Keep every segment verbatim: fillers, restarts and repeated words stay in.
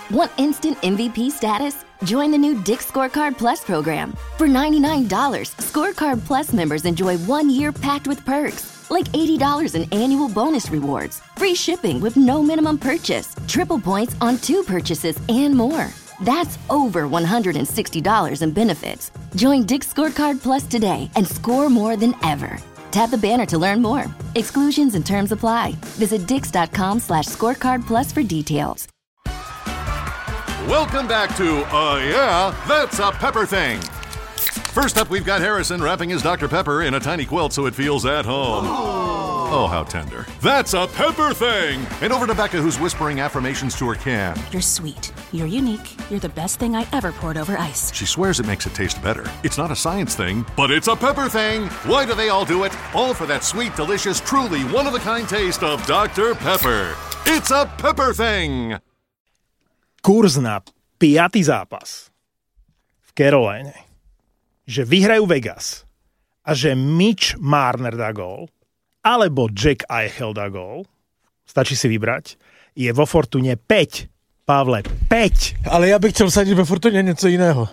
Want instant M V P status? Join the new Dick's Scorecard Plus program. For ninety-nine dollars, Scorecard Plus members enjoy one year packed with perks, like eighty dollars in annual bonus rewards, free shipping with no minimum purchase, triple points on two purchases, and more. That's over one hundred sixty dollars in benefits. Join Dick's Scorecard Plus today and score more than ever. Tap the banner to learn more. Exclusions and terms apply. Visit dix.com slash scorecard plus for details. Welcome back to Uh Yeah, That's a Pepper Thing. First up, we've got Harrison wrapping his Doctor Pepper in a tiny quilt so it feels at home. Oh, oh how tender. That's a Pepper Thing! And over to Becca, who's whispering affirmations to her can. You're sweet. You're unique. You're the best thing I ever poured over ice. She swears it makes it taste better. It's not a science thing, but it's a Pepper Thing! Why do they all do it? All for that sweet, delicious, truly one-of-a-kind taste of Doctor Pepper. It's a Pepper Thing! Kurz na piatý zápas v Caroline, že vyhrajú Vegas a že Mitch Marner dá gól, alebo Jack Eichel dá gól, stačí si vybrať, je vo Fortune päť. Pavle, päť. Ale ja bych chcel sadiť ve Fortune něco jiného.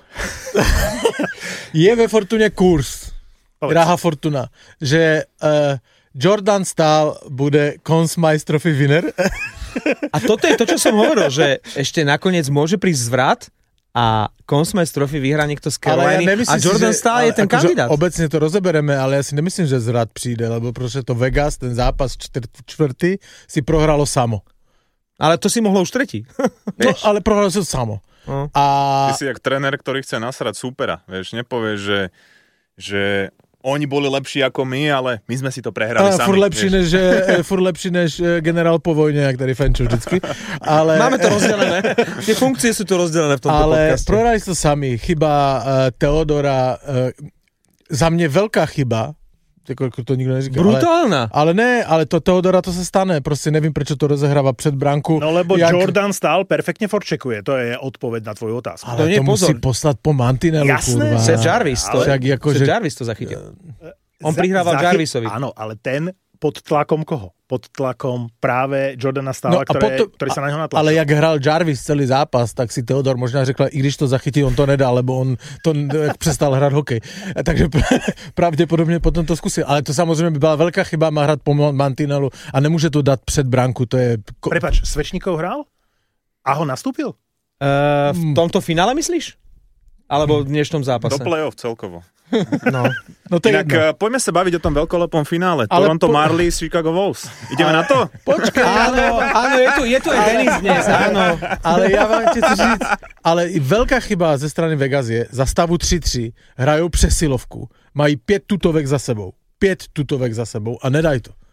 Je ve Fortune kurz. Drahá Fortuna. Že uh, Jordan Staal bude Conn Smythe Trophy winner. A toto je to, čo som hovoril, že ešte nakoniec môže prísť zvrat a Conn Smythe Trophy vyhrá niekto z Caroliny ja a Jordan Staal je ten kandidát. Obecne to rozebereme, ale ja si nemyslím, že zvrat přijde, lebo proste to Vegas, ten zápas čtvrtý si prohralo samo. Ale to si mohlo už tretí. No, ale prohralo sa samo. No. A... Ty si jak tréner, ktorý chce nasrať súpera. Vieš, nepovieš, že, že oni boli lepší ako my, ale my sme si to prehrali ale sami. Furt lepší, než, furt lepší než generál po vojne, jak tady Fenčo vždycky. Ale... Máme to rozdelené. Tie funkcie sú tu rozdelené v tomto ale podcaste. Ale prohrali to sami. Chyba uh, Teodora, uh, za mne veľká chyba, ako to nikto neříká. Brutálna. Ale, ale ne, ale to Teodora to sa stane. Proste nevím, prečo to rozehráva před branku. No lebo jak... Jordan Staal perfektne forčekuje. To je odpoveď na tvoju otázku. Ale to, to musí poslať po mantinelu. Jasné. Kurva. Seth Jarvis. To, ale... ako, Seth že... Jarvis to zachytil. On prihrával Zachy... Jarvisovi. Áno, ale ten pod tlakom koho? Pod tlakom práve Jordana Staala, no ktoré, potom, ktorý sa na neho natlačil. Ale jak hral Jarvis celý zápas, tak si Teodor možná řekla, i když to zachytí, on to nedá, lebo on to přestal hrať hokej. Takže pravdepodobne potom to skúsil. Ale to samozrejme by bola veľká chyba, má hrať po mantinelu a nemôže to dať před branku. To je... Prepač, Svečníkov hral? A ho nastúpil? Uh, v tomto finále myslíš? Alebo v dnešnom zápase? Do play-off celkovo. No. No to Inak je poďme sa baviť o tom veľkolepom finále. Ale Toronto po... Marlies, Chicago Wolves. Ideme ale... na to? Počkaj, áno, áno, je tu, je tu aj Denis dnes, áno. Ale ja vám chcem říct, ale veľká chyba ze strany Vegas je, za stavu tri tri hrajou přesilovku, mají pět tutovek za sebou. Pět tutovek za sebou a nedaj to.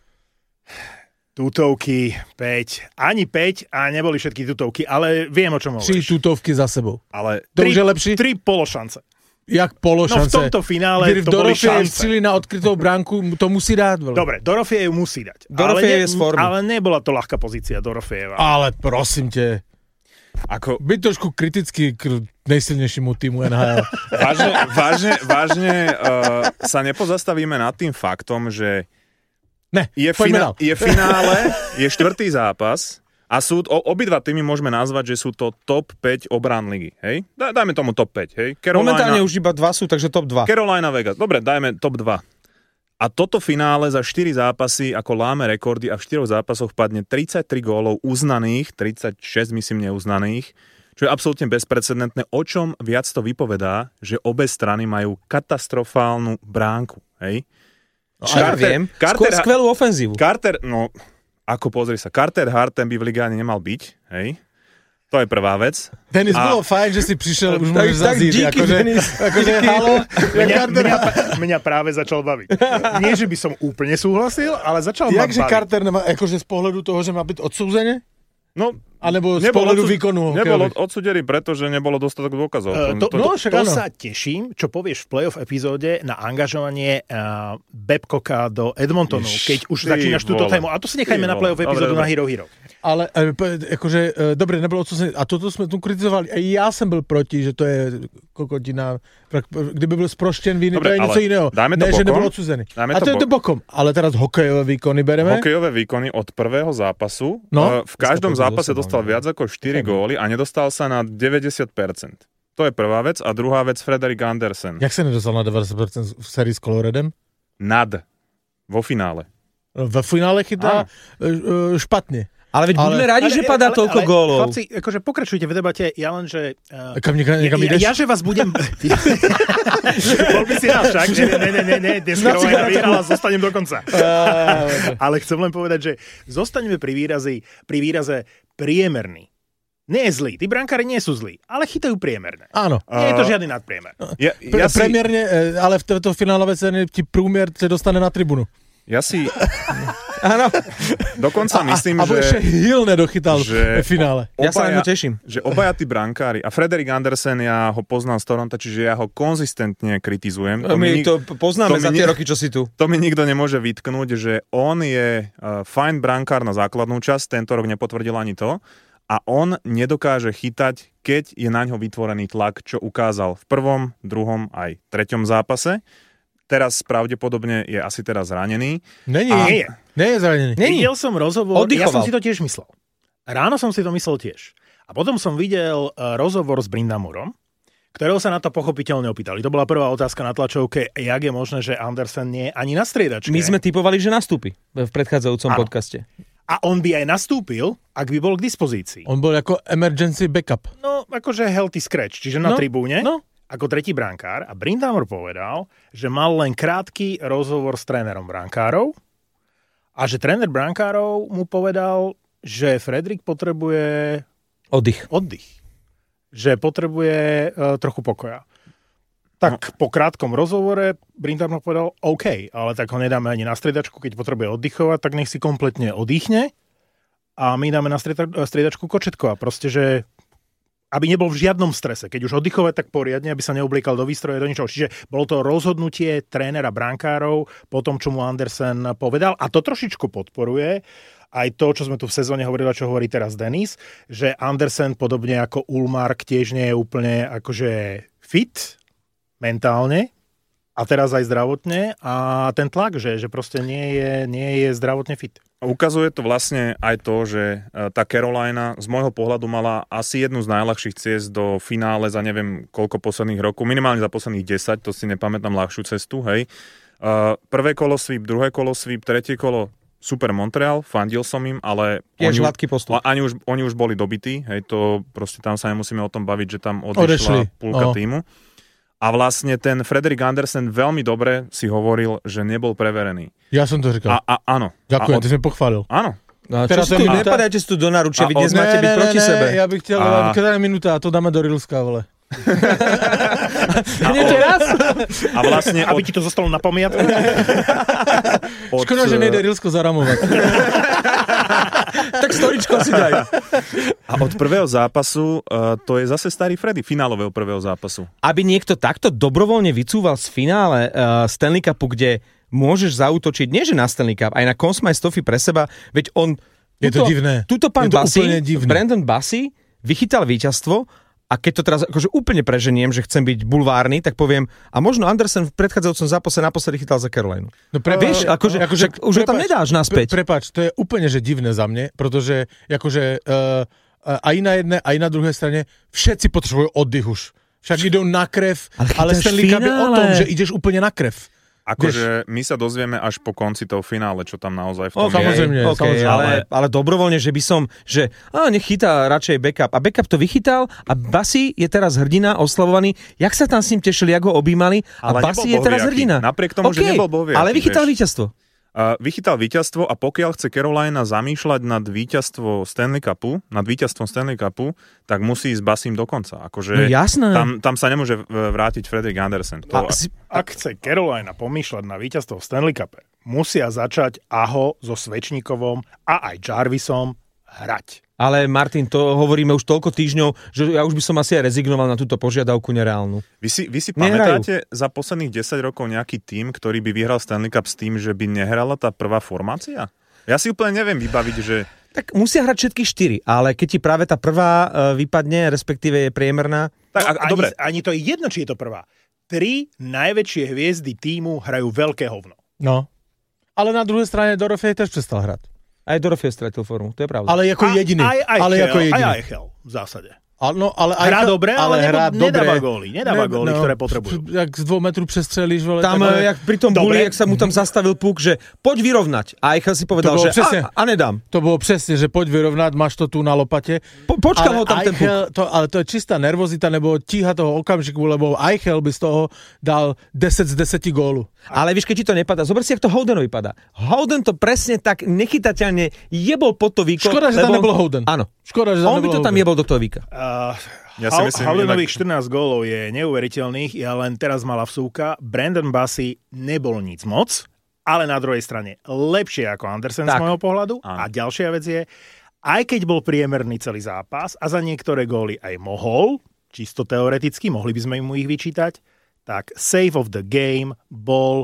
Tutovky, päť. Ani päť a neboli všetky tutovky, ale viem, o čom hovoríš. Tri tutovky za sebou. Ale to tri, už je lepší? Tri pološance. Jak pološance? No v tomto finále Kdy to boli Dorofiejev šance. stříli na odkrytou bránku, to musí dát. Veľa. Dobre, Dorofiejev musí dať. Dorofiejev je z formy. Ale nebola to ľahká pozícia Dorofieeva. Ale prosím te, ako... byť trošku kritický k najsilnejšímu týmu en há el. Vážne, vážne, vážne uh, sa nepozastavíme nad tým faktom, že ne, je, finá- je finále, je štvrtý zápas a sú, o, obidva týmy môžeme nazvať, že sú to top päť obrán ligy, hej? Da, dajme tomu top päť, hej? Carolina, momentálne už iba dva sú, takže top dva. Carolina, Vegas, dobre, dajme top dva. A toto finále za štyri zápasy ako láme rekordy a v štyroch zápasoch padne tridsaťtri gólov uznaných, tridsaťšesť myslím neuznaných, čo je absolútne bezprecedentné. O čom viac to vypovedá, že obe strany majú katastrofálnu bránku, hej? No, Carter, ja viem, Carter, skôr skvelú ofenzívu. Carter, no, ako pozri sa, Carter Hart, ten by v ligáne nemal byť, hej? To je prvá vec. Denis, a... bolo fajn, že si prišiel, už môžeš zazíť. Akože, akože, halo, mňa, mňa, mňa práve začal baviť. Nie, že by som úplne súhlasil, ale začal ma baviť. Jakže Carter nemá, akože z pohľadu toho, že má byť odsúzenie? No, alebo z pohľadu odsud- výkonu hokejových? Nebol odsudený, pretože nebolo dostatok dôkazov. Uh, to, to, no, to, to sa teším, čo povieš v playoff epizóde na angažovanie uh, Babcocka do Edmontonu, keď už začínaš túto tému. A to si nechajme na playoff epizódu na Hero Hero. Ale akože, dobre, nebolo odsúzený. A toto sme tu kritizovali. Aj ja som byl proti, že to je kokotina. Kdyby byl sproštěn viny, to je něco iného. Dáme to ne, bokom. že nebol odsúzený. Dáme a to, to je to bokom. Ale teraz hokejové výkony bereme. Hokejové výkony od prvého zápasu. No, v každom zápase dostal nedostal viac ako štyri góly a nedostal sa na deväťdesiat percent. To je prvá vec. A druhá vec, Frederik Andersen. Jak sa nedostal na deväťdesiat percent v sérii s Coloredem? Nad. Vo finále. V finále chytá uh, špatne. Ale veď buďme radi, že padá toľko gólov. Chlapci, akože pokračujte v debate, ja len, že... Uh, Kam niekam, niekam ideš? Ja, ja, že vás budem... Bol by si nás však, že ne, ne, ne, ne, dneska Rovajna vyhrala, zostanem do konca. Ale chcem len povedať, že zostaneme pri výraze, pri výraze priemerný. Nie je zlý, tí brankári nie sú zlí, ale chytajú priemerné. Áno. Nie je to žiadny nadpriemer. Ja, Pre, ja si... Premiérne, ale v tejto finálové cene ti průměr te dostane na tribunu. Ja si... Áno. Dokonca myslím, a, a, že... A ešte Hill nedochytal že v finále. Ja sa na ňo teším. Že obaja tí brankári, a Frederik Andersen, ja ho poznám z Toronto, čiže ja ho konzistentne kritizujem. To my nik- to poznáme to za tie nik- roky, čo si tu. To mi nikto nemôže vytknúť, že on je uh, fajn brankár na základnú časť, tento rok nepotvrdil ani to, a on nedokáže chytať, keď je na ňo vytvorený tlak, čo ukázal v prvom, druhom aj treťom zápase. Teraz pravdepodobne je asi teraz zranený. Není, a... nie je. Nie je zranený. Videl som rozhovor, Oddychoval. Ja som si to tiež myslel. Ráno som si to myslel tiež. A potom som videl rozhovor s Brindamurom, ktorého sa na to pochopiteľne opýtali. To bola prvá otázka na tlačovke, jak je možné, že Andersen nie je ani na striedačke. My sme tipovali, že nastúpi v predchádzajúcom ano. podcaste. A on by aj nastúpil, ak by bol k dispozícii. On bol ako emergency backup. No, akože healthy scratch, čiže na no, tribúne, no. ako tretí brankár. A Brindamur povedal, že mal len krátky rozhovor s trénerom brankárov a že tréner brankárov mu povedal, že Fredrik potrebuje oddych. oddych. Že potrebuje uh, trochu pokoja. Tak no. po krátkom rozhovore Brindamur povedal, OK, ale tak ho nedáme ani na striedačku, keď potrebuje oddychovať, tak nech si kompletne oddychne a my dáme na striedačku Kočetkova. Proste, že aby nebol v žiadnom strese. Keď už oddychovať, tak poriadne, aby sa neobliekal do výstroje, do ničoho. Čiže bolo to rozhodnutie trénera brankárov po tom, čo mu Andersen povedal. A to trošičku podporuje aj to, čo sme tu v sezóne hovorili, čo hovorí teraz Denis, že Andersen, podobne ako Ullmark, tiež nie je úplne akože fit mentálne a teraz aj zdravotne a ten tlak, že, že proste nie je, nie je zdravotne fit. Ukazuje to vlastne aj to, že tá Carolina z môjho pohľadu mala asi jednu z najľahších ciest do finále za neviem koľko posledných rokov, minimálne za posledných desať, to si nepamätám ľahšiu cestu, hej. Prvé kolo sweep, druhé kolo sweep, tretie kolo super Montreal, fandil som im, ale oni, postup. Oni, už, oni už boli dobití, hej, to proste tam sa nemusíme o tom baviť, že tam odišla Odešli. púlka oh. týmu. A vlastne ten Frederik Andersen veľmi dobre si hovoril, že nebol preverený. Ja som to říkal. A, a áno. Ďakujem, a od... ty si mi pochválil. Áno. No, čo si tu, minúta... nepadajte si tu do naručia, vy dnes máte byť proti ne, sebe. Ja bych chtěl, a... keď je minúta, a to dáme do Rilska, vole. Nie teraz? A vlastne... Aby ti to zostalo na pamiatku. Od... Škoda, že nejde Rilsko zaramovať. Tak storičko si daj. A od prvého zápasu, uh, to je zase starý Freddy, finálového prvého zápasu. Aby niekto takto dobrovoľne vycúval z finále uh, Stanley Cupu, kde môžeš zaútočiť, nie že na Stanley Cup, aj na Conn Smythe Trophy pre seba, veď on... Je tuto, to divné. Tuto pán je to Bassi, Brandon Bassi, vychytal víťazstvo a keď to teraz akože úplne preženiem, že chcem byť bulvárny, tak poviem, a možno Andersen v predchádzajúcom zápase naposledy chytal za Carolinu. No pre, vieš, akože, akože už ho tam nedáš naspäť. Pre, prepáč, to je úplne že divné za mne, pretože akože uh, aj na jednej, aj na druhej strane všetci potrebujú oddych už. Však idú na krev, ale, ale Stanley Cup je o tom, že ideš úplne na krev. Akože my sa dozvieme až po konci toho finále, čo tam naozaj v tom o, je. Samozrejme, okay, samozrejme. Ale, ale dobrovoľne, že by som, že á, nech chytá radšej backup. A backup to vychytal a Bassi je teraz hrdina, oslavovaný. Jak sa tam s ním tešili, jak ho objímali a ale Bassi je teraz hrdina. Napriek tomu, okay, že nebol bohviaký. Ale vychytal vieš. víťazstvo. Uh, vychytal víťazstvo a pokiaľ chce Carolina zamýšľať nad víťazstvo Stanley Cupu, nad víťazstvom Stanley Cupu, tak musí ísť Bassim do konca. Akože no jasné. Tam, tam sa nemôže vrátiť Frederik Andersen. To... A, ak chce Carolina pomýšľať na víťazstvo v Stanley Cupe, musia začať Aho so Svečníkovom a aj Jarvisom hrať. Ale Martin, to hovoríme už toľko týždňov, že ja už by som asi aj rezignoval na túto požiadavku nereálnu. Vy si, vy si pamätáte za posledných desať rokov nejaký tím, ktorý by vyhral Stanley Cup s tým, že by nehrala tá prvá formácia? Ja si úplne neviem vybaviť, že... Tak musia hrať všetky štyri, ale keď ti práve tá prvá uh, vypadne, respektíve je priemerná... Tak, no, ani, dobre. Ani to je jedno, či je to prvá. Tri najväčšie hviezdy tímu hrajú veľké hovno. No. Ale na druhej strane Dorofej tiež prestal hrať. Aj Dorofeo stratil formu, to je pravda. Ale ako jediný. Aj, aj, ale Eichel, ako jediný. aj Eichel, v zásade. No, ale hrá Eichel, dobre, ale, ale hrá nebo, nedáva dobre. góly. Nedáva ne, góly, no, ktoré potrebujú. Jak z dvoch metrov přestřelíš, vole. Tam, tak, ale... jak pri tom buli, jak sa mu tam zastavil puk, že poď vyrovnať. A Eichel si povedal, že a, a nedám. To bolo presne, že poď vyrovnať, máš to tu na lopate. Po, počkal ho tam Eichel, ten puk. To, ale to je čistá nervozita, nebo tíha toho okamžiku, lebo Eichel by z toho dal desať z desať gólu. Ale víš, keď ti to nepadá, zober si, jak to Houdenovi padá. Houden to presne tak nechytateľne jebol pod to víko. Škoda, že tam nebol Houden. Áno. Škoda, že tam On by to tam jebol do toho víka. Uh, Ja si myslím, Houdenových inak... štrnásť gólov je neuveriteľných, ja len teraz mala vsúka. Brandon Bassey nebol nic moc, ale na druhej strane lepšie ako Andersen tak. Z môjho pohľadu. Áno. A ďalšia vec je, aj keď bol priemerný celý zápas a za niektoré góly aj mohol, čisto teoreticky, mohli by sme mu ich vyčítať, tak save of the game bol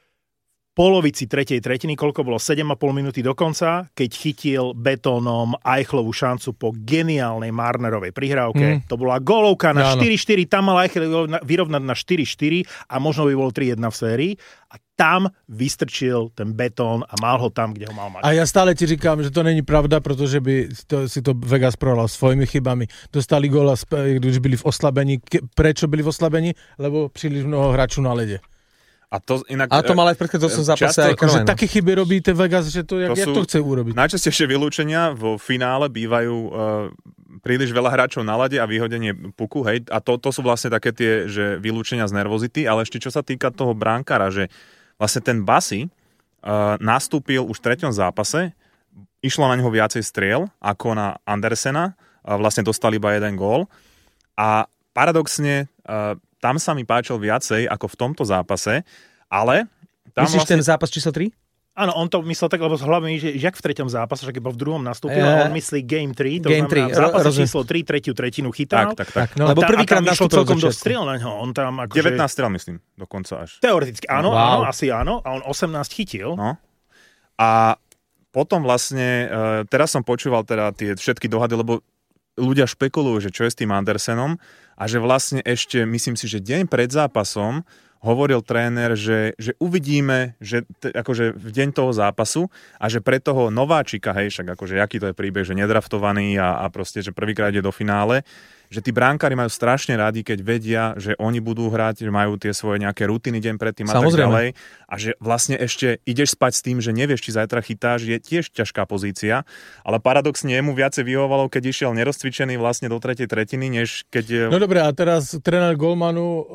polovici tretej tretiny, koľko bolo, sedem a pol minúty do konca, keď chytil betónom Eichelovú šancu po geniálnej Marnerovej prihrávke. Mm. To bola gólovka na ja, štyri štyri, tam mal Eichel vyrovnať na štyri štyri a možno by bolo tri jedna v sérii. A tam vystrčil ten betón a mal ho tam, kde ho mal mať. A ja stále ti říkám, že to není pravda, protože by to, si to Vegas prohral svojimi chybami. Dostali góla, když byli v oslabení. Prečo byli v oslabení? Lebo príliš mnoho hráčov na lede. A to, inak, a to mal aj v predchádzajúcom zápase aj Carolina. Také chyby robíte Vegas, že to, jak, to, jak to chce urobiť. Najčastejšie vylúčenia vo finále bývajú uh, príliš veľa hráčov na lade a vyhodenie puku, hej, a to, to sú vlastne také tie, že vylúčenia z nervozity, ale ešte čo sa týka toho brankára, že vlastne ten Bassey uh, nastúpil už v treťom zápase, išlo na neho viacej striel ako na Andersena, uh, vlastne dostali iba jeden gól a paradoxne uh, tam sa mi páčil viacej ako v tomto zápase, ale... Tam Myslíš vlastne... ten zápas číslo tri? Áno, on to myslel tak, lebo hlavne, že jak v treťom zápase, že keď bol v druhom nastúpil, e... a on myslí game tri, to game znamená tri. v zápase Roz... číslo tri, tretiu tretinu chytal. Tak, tak, tak. No, lebo prvýkrát nastúpil celkom dosť striel na ňo. On tam akože... devätnásť striel, myslím, dokonca až. Teoreticky, áno, wow. áno, asi áno. A on osemnásť chytil. No. A potom vlastne, teraz som počúval teda tie všetky dohady, lebo ľudia špekulujú, že čo je s tým Andersenom a že vlastne ešte, myslím si, že deň pred zápasom hovoril tréner, že, že uvidíme, že t- akože v deň toho zápasu a že pre toho nováčika, hej, však akože aký to je príbeh, že nedraftovaný a, a proste, že prvýkrát ide do finále, že tí bránkári majú strašne radi, keď vedia, že oni budú hrať, že majú tie svoje nejaké rutiny deň predtým a tak ďalej. A že vlastne ešte ideš spať s tým, že nevieš, či zajtra chytáš, je tiež ťažká pozícia. Ale paradoxne jemu viacej vyhovovalo, keď išiel nerozcvičený vlastne do tretej tretiny, než keď... No dobre, a teraz tréner Golmanu o,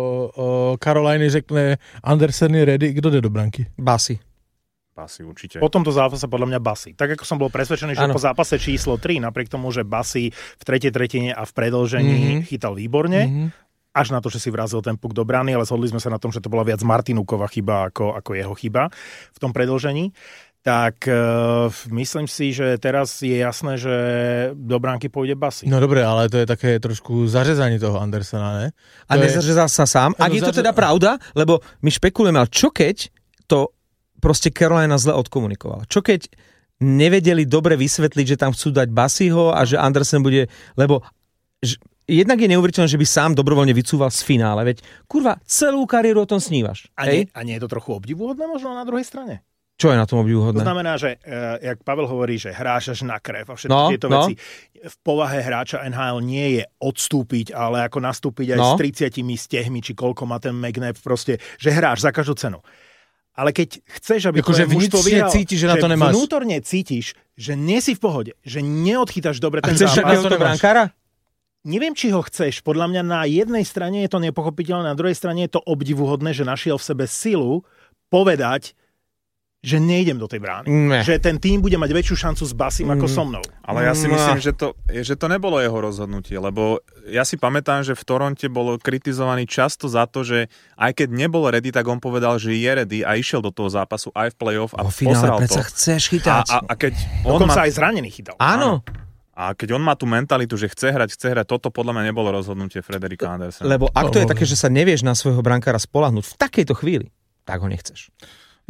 o Caroliny řekne Andersen je ready, kto jde do branky? Bassey. Bassey určite. Po tomto zápase podľa mňa Bassey. Tak ako som bol presvedčený, že ano. Po zápase číslo tri, napriek tomu, že Bassey v tretej tretine a v predĺžení mm-hmm. chytal výborne, mm-hmm. až na to, že si vrazil ten puk do brány, ale zhodli sme sa na tom, že to bola viac Martinúková chyba ako, ako jeho chyba v tom predĺžení. Tak uh, myslím si, že teraz je jasné, že do bránky pôjde Bassey. No dobre, ale to je také trošku zařezanie toho Andersena, ne? To a je... nezařezal sa sám? Ak no, je to zaře... teda pravda, lebo my špekulujeme, ale čo keď to proste Carolina zle odkomunikovala. Čo keď nevedeli dobre vysvetliť, že tam chcú dať Basseyho a že Andersen bude, lebo ž, jednak je neuveriteľné, že by sám dobrovoľne vycúval z finále, veď kurva, celú kariéru o tom snívaš. A nie, a nie je to trochu obdivuhodné možno na druhej strane? Čo je na tom obdivuhodné? To znamená, že uh, jak Pavel hovorí, že hráš až na krev a všetky no, tieto no. veci. V povahe hráča en há el nie je odstúpiť, ale ako nastúpiť aj no. s tridsiatimi stehmi, či koľko má ten McNabb, proste, že hráš za každú cenu. Ale keď chceš, aby tvoje mužstvo vyhral, cítiš, že, že na to nemáš. Vnútorne cítiš, že nie si v pohode, že neodchytáš dobre ten zápas. A chceš takéhoto brankára? Neviem, či ho chceš. Podľa mňa na jednej strane je to nepochopiteľné, na druhej strane je to obdivuhodné, že našiel v sebe silu povedať, že nejdem do tej brány. Ne. Že ten tým bude mať väčšiu šancu s Bassym mm. ako so mnou. Ale ja si myslím, že to, že to nebolo jeho rozhodnutie, lebo ja si pamätám, že v Toronte bolo kritizovaný často za to, že aj keď nebol ready, tak on povedal, že je ready a išiel do toho zápasu aj v play-off a posral to. Predsa chceš chytať. A, a, a keď on Dokonca má... aj zranený chytal. Áno. A keď on má tú mentalitu, že chce hrať, chce hrať, toto podľa mňa nebolo rozhodnutie Frederika Andersena. Lebo ak to je také, že sa nevieš na svojho brankára spoľahnúť v takejto chvíli, tak ho nechceš.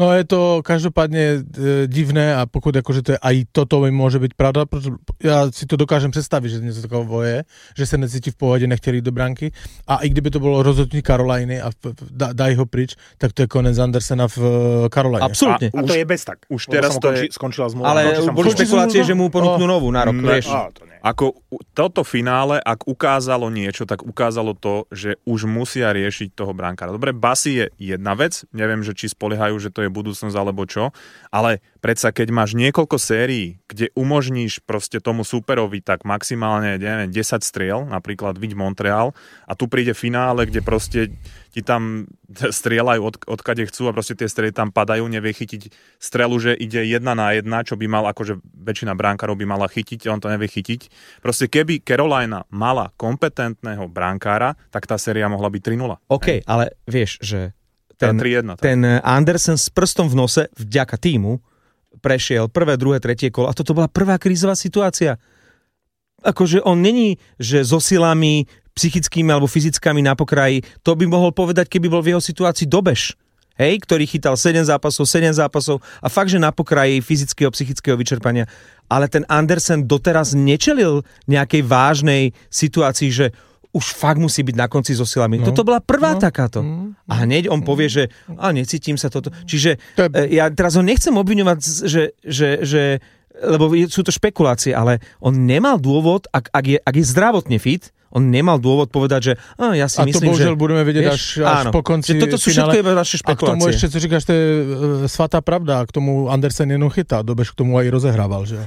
No je to každopádne e, divné a pokud akože to je aj toto môže byť pravda, pretože ja si to dokážem predstaviť, že niečo takové je, že sa necíti v pohode, nechtěli do branky a i kdyby to bolo rozhodnutí Caroliny a dá, dá ho pryč, tak to je konec Andersena v Caroline. Absolútne. A, a to je bez tak. Už teraz to je... Skončila zmluva. Ale boli špekulácie, že mu ponúknú novú na rok, Ne. vieš. Á, to nie. Ako toto finále, ak ukázalo niečo, tak ukázalo to, že už musia riešiť toho brankára. Dobre, Bassi je jedna vec, neviem, že či spoliehajú, že to je budúcnosť alebo čo, ale predsa keď máš niekoľko sérií, kde umožníš proste tomu superovi tak maximálne, neviem, desať striel, napríklad viď Montreal, a tu príde finále, kde proste ti tam strieľajú od, odkade chcú a proste tie strely tam padajú, nevie chytiť strelu, že ide jedna na jedna, čo by mal, akože väčšina brankárov by mala chytiť, on to nevie chytiť. Proste keby Carolina mala kompetentného brankára, tak tá séria mohla byť tri nula. OK, ale vieš, že ten, tri jedna, ten Andersen s prstom v nose vďaka týmu prešiel prvé, druhé, tretie kolo a toto bola prvá krízová situácia. Akože on není, že so silami psychickými alebo fyzickými na pokraji, to by mohol povedať, keby bol v jeho situácii Dobeš, hej, ktorý chytal sedem zápasov, sedem zápasov a fakt, že na pokraji fyzického, psychického vyčerpania. Ale ten Andersen doteraz nečelil nejakej vážnej situácii, že už fakt musí byť na konci so silami. No, toto bola prvá no, takáto. No, a hneď on povie, že a necítim sa toto. Čiže je... ja teraz ho nechcem obviňovať, že, že, že lebo sú to špekulácie, ale on nemal dôvod, ak, ak, je, ak je zdravotne fit, on nemal dôvod povedať, že a ja si a myslím, že... A to bohužel budeme vedieť až, až po konci toto sú všetko iba naše špekulácie. A k tomu ešte, co říkáš, to je uh, svatá pravda. A k tomu Andersen jenom chytá. Dobeš k tomu aj rozehrával, že?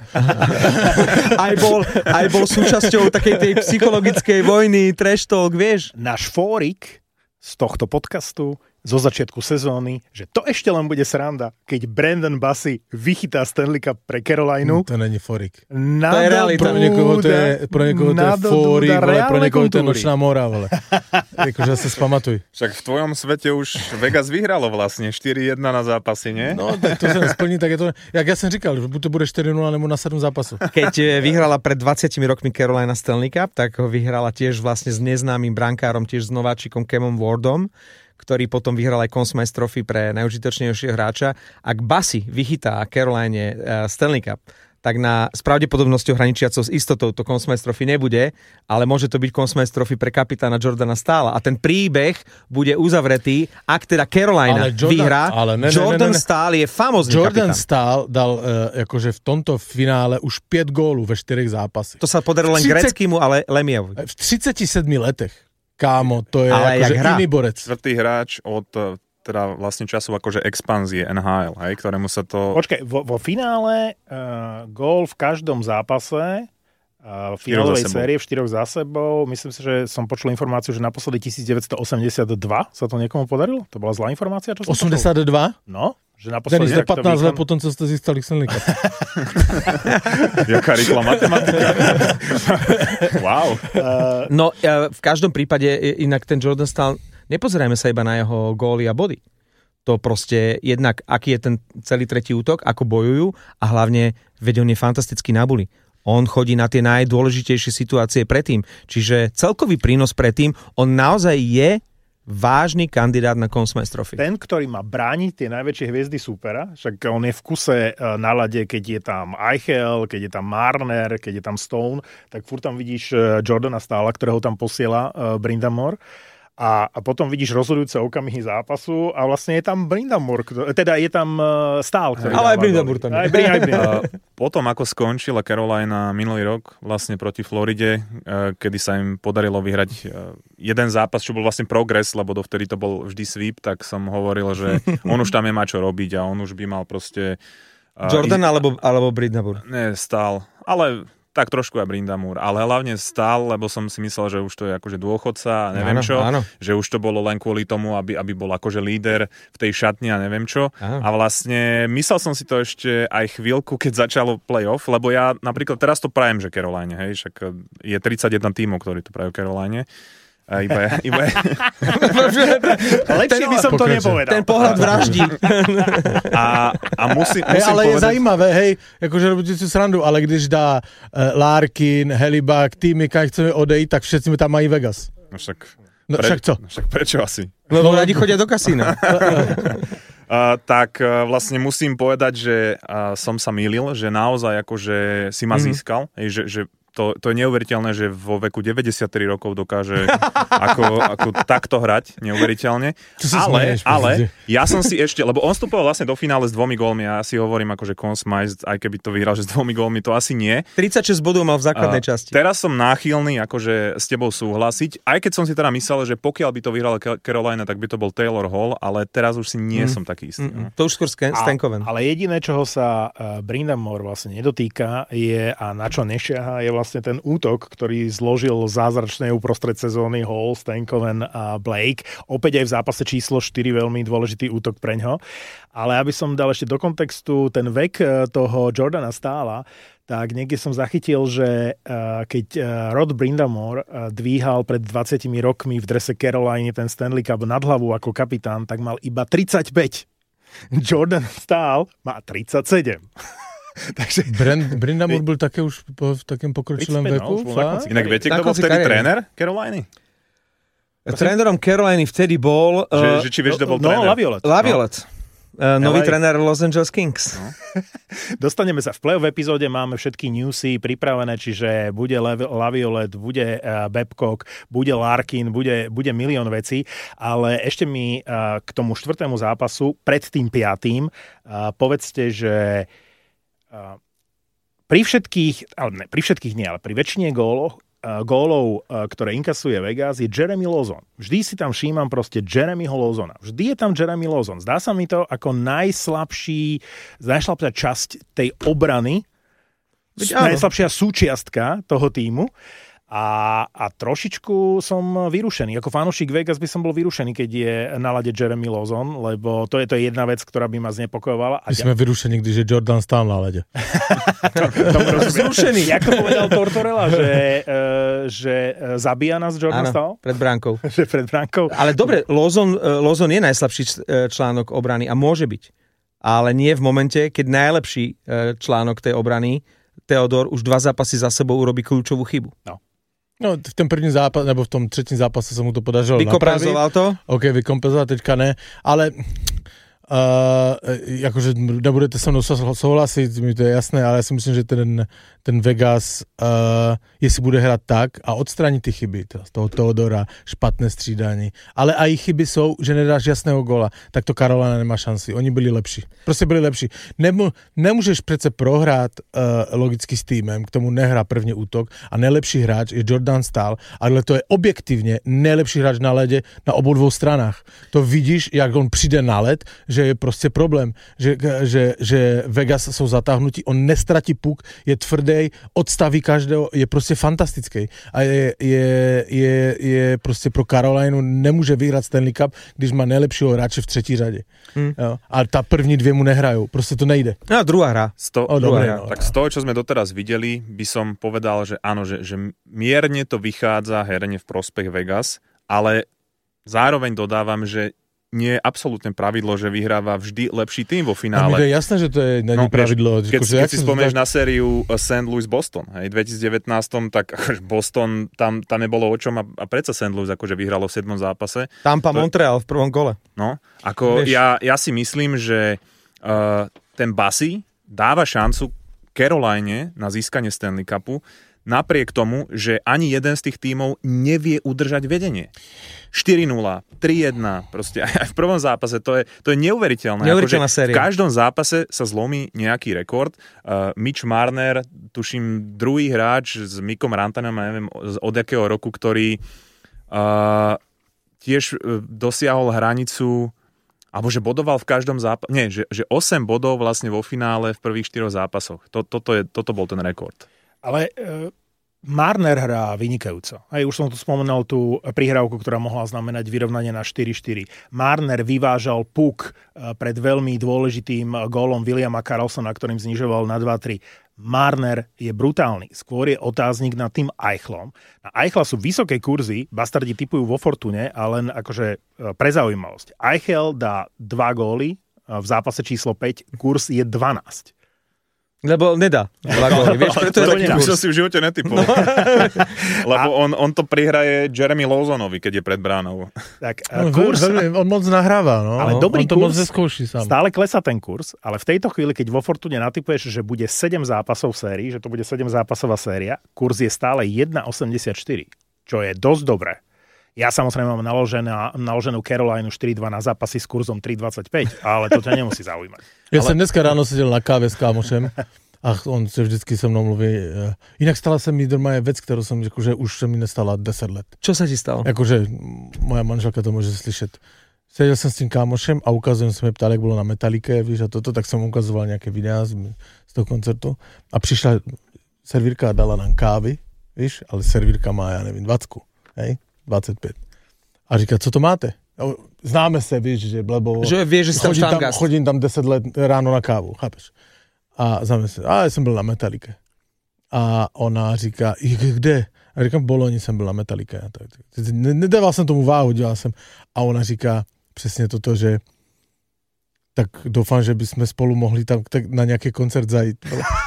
aj, bol, aj bol súčasťou takej tej psychologickej vojny, trash talk, vieš? Náš fórik z tohto podcastu zo začiatku sezóny, že to ešte len bude sranda, keď Brandon Bassi vychytá Stanley Cup pre Carolinu. Mm, to není fórik. To je realita. Pro niekoho to je, pro niekoho to je fórik, ale pro niekoho to je nočná mora, vole. Akože sa spamatuj. Však v tvojom svete už Vegas vyhralo vlastne štyri jedna na zápasy, nie? No, tak to sa nesplní, tak je to, jak ja som říkal, že buď to bude štyri nula nebo na sedem zápasov. Keď vyhrala pred dvadsiatimi rokmi Carolina Stanley Cup, tak ho vyhrala tiež vlastne s neznámym brankárom, tiež s nováčikom Kemom Wardom, ktorý potom vyhral aj Conn Smythe Trophy pre najúžitočnejšieho hráča. Ak Bassi vychytá Caroline Stanley Cup, tak na s pravdepodobnosťou hraničiacou s istotou to Conn Smythe Trophy nebude, ale môže to byť Conn Smythe Trophy pre kapitána Jordana Stahla. A ten príbeh bude uzavretý, ak teda Carolina Jordan, vyhrá. Ale ne, Jordan ne, ne, ne. Stahl je famózny Jordan kapitán. Stahl dal uh, akože v tomto finále už päť gólu ve štyroch zápasech. To sa podarilo len Greckému, ale Lemievovi. V tridsiatich siedmich letech. Kámo, to je ale akože iný borec. Štvrtý hráč od teda vlastne času akože expanzie en há el, hej, ktorému sa to... Počkaj, vo, vo finále uh, gól v každom zápase uh, v finálovej série v štyroch za sebou. Myslím si, že som počul informáciu, že naposledy devätnásťstoosemdesiatdva sa to niekomu podarilo? To bola zlá informácia? Čo som osemdesiatdva? počul? No, že naposledy... Denis, pätnásť let potom, co ste získali Stanley Cup. Jaká rýchla matematika. Wow. Uh, no, uh, v každom prípade inak ten Jordan Stahl, nepozerajme sa iba na jeho góly a body. To proste jednak, aký je ten celý tretí útok, ako bojujú a hlavne, veď on je fantastický na buli. On chodí na tie najdôležitejšie situácie predtým. Čiže celkový prínos predtým, on naozaj je vážny kandidát na Conn Smythe Trophy. Ten, ktorý má brániť tie najväčšie hviezdy súpera, však on je v kuse na lade, keď je tam Eichel, keď je tam Marner, keď je tam Stone, tak furt tam vidíš Jordana Stahla, ktorého tam posiela Brindamore. A, a potom vidíš rozhodujúce okamihy zápasu a vlastne je tam Brindamore, teda je tam Stahl. Ale aj Brindamore tam je. Aj, aj Brindamore. Potom, ako skončila Carolina minulý rok vlastne proti Floride, kedy sa im podarilo vyhrať jeden zápas, čo bol vlastne progres, lebo dovtedy to bol vždy sweep, tak som hovoril, že on už tam nemá čo robiť a on už by mal proste... Jordan ísť... alebo, alebo Brindamore? Nie, Stahl. Ale... Tak trošku aj Brindamore, ale hlavne Stahl, lebo som si myslel, že už to je akože dôchodca a neviem áno, čo, áno. Že už to bolo len kvôli tomu, aby, aby bol akože líder v tej šatni a neviem čo. Áno. A vlastne myslel som si to ešte aj chvíľku, keď začalo playoff, lebo ja napríklad teraz to prajem, že Caroline, hej, však je tridsaťjeden tímov, ktorí to prajú Caroline. A iba, iba... Lepšie by som to nepovedal. Ten pohľad vraždí. A, a musí, musím hey, ale povedať... je zajímavé, hej, akože robíte si srandu, ale když dá uh, Larkin, Helibak, týmy, keď chceme odejít, tak všetci tam mají Vegas. No však... No Pre... však co? No však prečo asi? Lebo radi chodia do kasína. Uh, tak uh, vlastne musím povedať, že uh, som sa mýlil, že naozaj akože si ma mm-hmm. získal, hej, že, že To, to je neuveriteľné, že vo veku deväťdesiattri rokov dokáže ako, ako takto hrať, neuveriteľne. Ale, ale ja som si ešte, lebo on vstupoval vlastne do finále s dvomi gólmi, ja si hovorím akože Conn Smythe, aj keby to vyhral, že s dvomi gólmi, to asi nie. tridsaťšesť bodov mal v základnej A časti. Teraz som náchylný akože s tebou súhlasiť, aj keď som si teda myslel, že pokiaľ by to vyhrala Carolina, tak by to bol Taylor Hall, ale teraz už si nie mm. som taký istý. Mm. No. To už skôr Stankoven. Ale jediné, čoho sa uh, Brindamore vlastne nedotýka je, a na čo nešiaha, je vlastne ten útok, ktorý zložil zázračne uprostred sezóny Hall, Stankoven a Blake. Opäť aj v zápase číslo štyri veľmi dôležitý útok preňho. Ale aby som dal ešte do kontextu ten vek toho Jordana Staala, tak niekde som zachytil, že keď Rod Brindamore dvíhal pred dvadsiatimi rokmi v drese Caroline ten Stanley Cup nad hlavu ako kapitán, tak mal iba tridsaťpäť. Jordan Staal má tridsaťsedem. Takže... Brand, Brindamore byl také už po, v takém pokročilém veku. No, inak viete, kto bol vtedy kariéry. Tréner Caroliny? Trénerom Caroliny vtedy bol... Že, uh, že či vieš, kto bol no, tréner? Laviolette. Laviolette. Uh, nový tréner Los Angeles Kings. No. Dostaneme sa v play-off epizóde, máme všetky newsy pripravené, čiže bude Laviolette, bude uh, Babcock, bude Larkin, bude, bude milión vecí, ale ešte mi uh, k tomu štvrtému zápasu, pred tým piatým, uh, povedzte, že pri všetkých, ale ne, pri všetkých nie, ale pri väčšine góloch, gólov, ktoré inkasuje Vegas, je Jeremy Lauzon. Vždy si tam všímam proste Jeremyho Lauzona. Vždy je tam Jeremy Lauzon. Zdá sa mi to ako najslabší, najslabšia časť tej obrany, Veď, najslabšia súčiastka toho týmu. A, a trošičku som vyrušený. Ako fanúšik Vegas by som bol vyrušený, keď je na lade Jeremy Lauzon, lebo to je, to je jedna vec, ktorá by ma znepokojovala. My sme vyrušení, když je Jordan stál na lade. Zrušený. Jak to povedal Tortorella, že, uh, že zabíja nás Jordan Staal? Áno, pred bránkou. že pred bránkou. Ale dobre, Lauzon, Lauzon je najslabší článok obrany a môže byť. Ale nie v momente, keď najlepší článok tej obrany, Theodor, už dva zápasy za sebou urobí kľúčovú chybu. No. No, v tom prvním zápase, nebo v tom třetím zápase se mu to podařilo napravit. Vykompenzoval to? OK, vykompenzoval, teďka ne, ale uh, jakože nebudete se mnou souhlasit, mi to je jasné, ale já si myslím, že ten, ten Vegas, uh, jestli bude hrát tak a odstranit ty chyby, z toho Theodora, špatné střídání, ale a i chyby jsou, že nedáš jasného gola, tak to Carolina nemá šanci, oni byli lepší, prostě byli lepší. Nemu, nemůžeš přece prohrát uh, logicky s týmem, k tomu nehrá první útok a nejlepší hráč je Jordan Staal, ale to je objektivně nejlepší hráč na ledě na obou dvou stranách. To vidíš, jak on přijde na led, že je prostě problém, že, že, že Vegas jsou zatáhnutí, on nestratí puk, je tvrdý, odstaví každého, je prostě fantastický. A je, je, je, je prostě pro Carolinu nemůže vyhrát Stanley Cup, když má nejlepšího hráče v třetí řadě. Hmm. Jo. A ta první dvě mu nehrajou, prostě to nejde. No a druhá hra. Sto, o, druhá dobré, hra. No, tak z toho, čo sme doteraz videli, by som povedal, že áno, že, že mierne to vychádza herne v prospech Vegas, ale zároveň dodávam, že nie je absolútne pravidlo, že vyhráva vždy lepší tým vo finále. A mi je jasné, že to je není no, pravidlo. Keď, keď si spomenieš tak... na sériu Saint Louis-Boston, hej, dvetisíc devätnásť, tak akože Boston, tam, tam nebolo o čom a, a predsa Saint Louis akože vyhralo v siedmom zápase. Tampa to... Montreal v prvom kole. No, ako ja, ja si myslím, že uh, ten Bassi dáva šancu Caroline na získanie Stanley Cupu, napriek tomu, že ani jeden z tých tímov nevie udržať vedenie. štyri nula, tri jedna, proste aj v prvom zápase, to je, to je neuveriteľné. Neuveriteľná séria. V každom zápase sa zlomí nejaký rekord. Uh, Mitch Marner, tuším, druhý hráč s Mikom Rantanom, neviem od jakého roku, ktorý uh, tiež dosiahol hranicu, alebo že bodoval v každom zápase, nie, že, že osem bodov vlastne vo finále v prvých štyroch zápasoch. To, toto, je, toto bol ten rekord. Ale e, Marner hrá vynikajúco. Aj už som tu spomenul tú prihrávku, ktorá mohla znamenať vyrovnanie na štyri štyri. Marner vyvážal puk pred veľmi dôležitým gólom Williama Karlssona, ktorým znižoval na dva tri. Marner je brutálny. Skôr je otáznik nad tým Eichlom. Na Eichla sú vysoké kurzy, bastardi typujú vo Fortune, a len akože pre zaujímavosť. Eichel dá dva góly v zápase číslo päť, kurz je dvanásť. Lebo nedá. Góly, vieš, preto je taký to kurz. som si v živote netypoval. Lebo on, on to prihraje Jeremy Lawsonovi, keď je pred bránou. Tak No, kurz, veľmi, on moc nahráva, no. ale dobrý on to moc kurz, neskouší sám. stále klesá ten kurz, ale v tejto chvíli, keď vo Fortune natypuješ, že bude sedem zápasov v sérii, že to bude sedem zápasová séria, kurz je stále jeden osemdesiatštyri, čo je dosť dobré. Ja samozrejme mám naložená, naloženú Carolinu štyri dva na zápasy s kurzom tri dvadsaťpäť, ale to ťa nemusí zaujímať. Ja ale... som dneska ráno sedel na káve s kámošem a on se vždycky se mnou mluví. Inak stala se mi doma je vec, kterou jsem řekl, že už se mi nestala deset let. Čo sa ti stalo? Jakože moja manželka to môže slyšet. Sedel jsem s tím kámošem a ukazujem, jsem mě ptal, jak bylo na Metallice, víš, a toto, tak jsem ukazoval nějaké videa z, z toho koncertu a přišla servírka a dala nám kávy, víš, ale servírka má, já nevím, dvacku, hej? dvacet pět. A říká, co to máte? Známe se, víš, že blebo. Že vieš, že si tam chodím tam, štangast. chodím tam deset let ráno na kávu, chápeš? A známe se, a já jsem byl na Metallice. A ona říká, kde? A říkám, v Boloni jsem byl na Metallice. Nedával jsem tomu váhu, dělal jsem. A ona říká přesně toto, že tak doufám, že bychom spolu mohli tam tak na nějaký koncert zajít.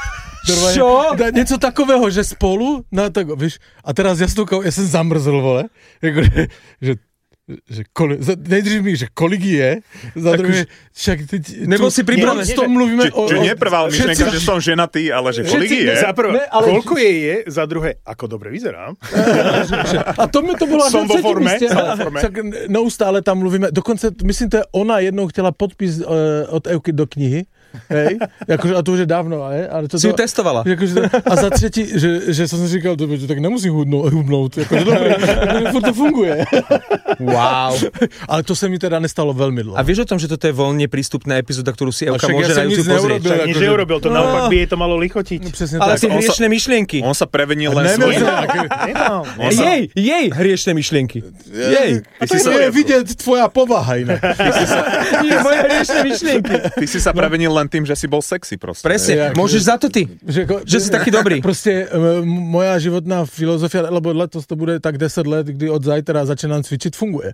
Čo? Něco takového, že spolu, no tak, víš, a teraz ja, stúkal, ja som zamrzl, vole, jako, že, že, že koli, nejdřív mi, že kolik je, za druhé, však teď... Nebo si pripravený. S tom mluvíme Či, o... či o- nie prvá myšlienka, všetci- že som ženatý, ale že kolik je? Za prvé, Ne, ale- koľko je je, za druhé, ako dobre vyzerám. A to mi to bylo až Som na vo třetím forme, místě. som vo forme. Tak neustále tam mluvíme, dokonce, myslím, to je ona jednou chtěla podpis uh, od Evky do knihy, hej, jakože, a to už je dávno, ale, ale to Si ju to, testovala. jakože, a za třetí, že, že jsem si říkal, to, že tak nemusím hubnout, hubnout jakože dobrý, jakože furt to funguje. Wow. Ale to se mi teda nestalo veľmi dlho. A vieš o tom, že toto je voľne prístupná epizóda, ktorú si Evka však môže ja na som nič YouTube pozrieť? neurobil. Však nič akože- neurobil, to naopak by jej to malo lichotiť. No, presne Ale tak. si On sa- hriešne myšlienky. On sa prevenil len Neviem, svojim... Nemal. On sa, Jej, jej hriešne myšlienky. Jej. A to je vidieť tvoja povaha inak. Nie, moje hriešne myšlienky. ty si sa prevenil len tým, že si bol sexy proste. Presne, Ja, môžeš za to ty. Že, ko, Že si taký dobrý. Proste m- moja životná filozofia, lebo letos to bude tak deset let, kdy od zajtra začínam cvičiť, funguje.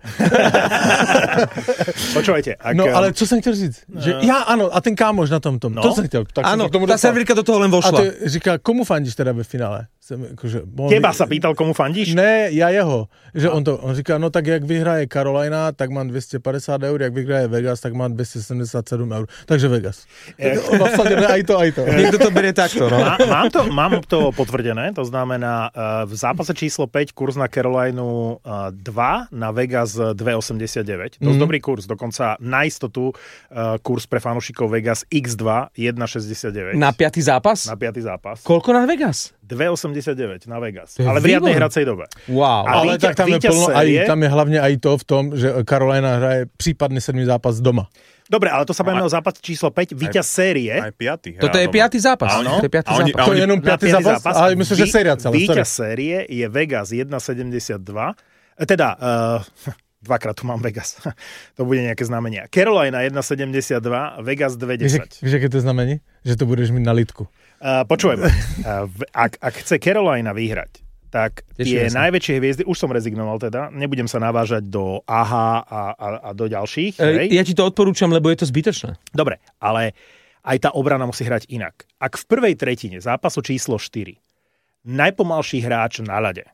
Počúvajte, ak... No ale čo som chcel říct? Že ja, áno, a ten kámoš na tom tom. No. To som chcel. Tak som Áno, sa k tomu tá dostal. servírka do toho len A to vošla. je, říká, komu fandíš teda ve finále? Som, akože, on, Teba sa pýtal, komu fandíš? Ne, ja jeho. Že on, to, on říká, no tak jak vyhraje Carolina, tak mám dvesto päťdesiat eur, jak vyhraje Vegas, tak mám dvesto sedemdesiatsedem eur. Takže Vegas. Vlastne aj to, aj to. Niekto to berie takto, no. Má, mám, to, mám to potvrdené, to znamená uh, v zápase číslo päť kurz na Carolinu uh, dva, na Vegas dva osemdesiatdeväť. To je Mhm. dobrý kurz, dokonca na istotu uh, kurz pre fanúšikov Vegas iks dva jeden šesťdesiatdeväť. Na piatý zápas? Na piatý zápas. Koľko na Vegas? dva osemdesiatdeväť na Vegas. To je Ale v riadnej výborné. hracej dobe. Wow. A Ale víťa- tak tam je, víťaz plno, aj, série- tam je hlavne aj to v tom, že Carolina hraje prípadný sedmý zápas doma. Dobre, ale to sa bavíme o zápas číslo päť, víťaz série. Aj piatý. Toto je piatý zápas. Áno. To je piatý A oni- zápas. a To oni- je jenom Na piatý zápas, ale myslím, že Vý- séria celá. Víťaz sorry. série je Vegas jeden sedemdesiatdva. E, Teda, uh, dvakrát tu mám Vegas. To bude nejaké znamenia. Carolina jeden sedemdesiatdva, Vegas dva Vieš, desať. vieš, aké to znamení? Že to budeš mít na litku. Uh, počujem, uh, v- ak, ak chce Carolina vyhrať, tak tie Tešíme sa. najväčšie hviezdy, už som rezignoval teda, nebudem sa navážať do AHA a, a, a do ďalších. E, hej? Ja ti to odporúčam, lebo je to zbytočné. Dobre, ale aj tá obrana musí hrať inak. Ak v prvej tretine zápasu číslo štyri najpomalší hráč na ľade,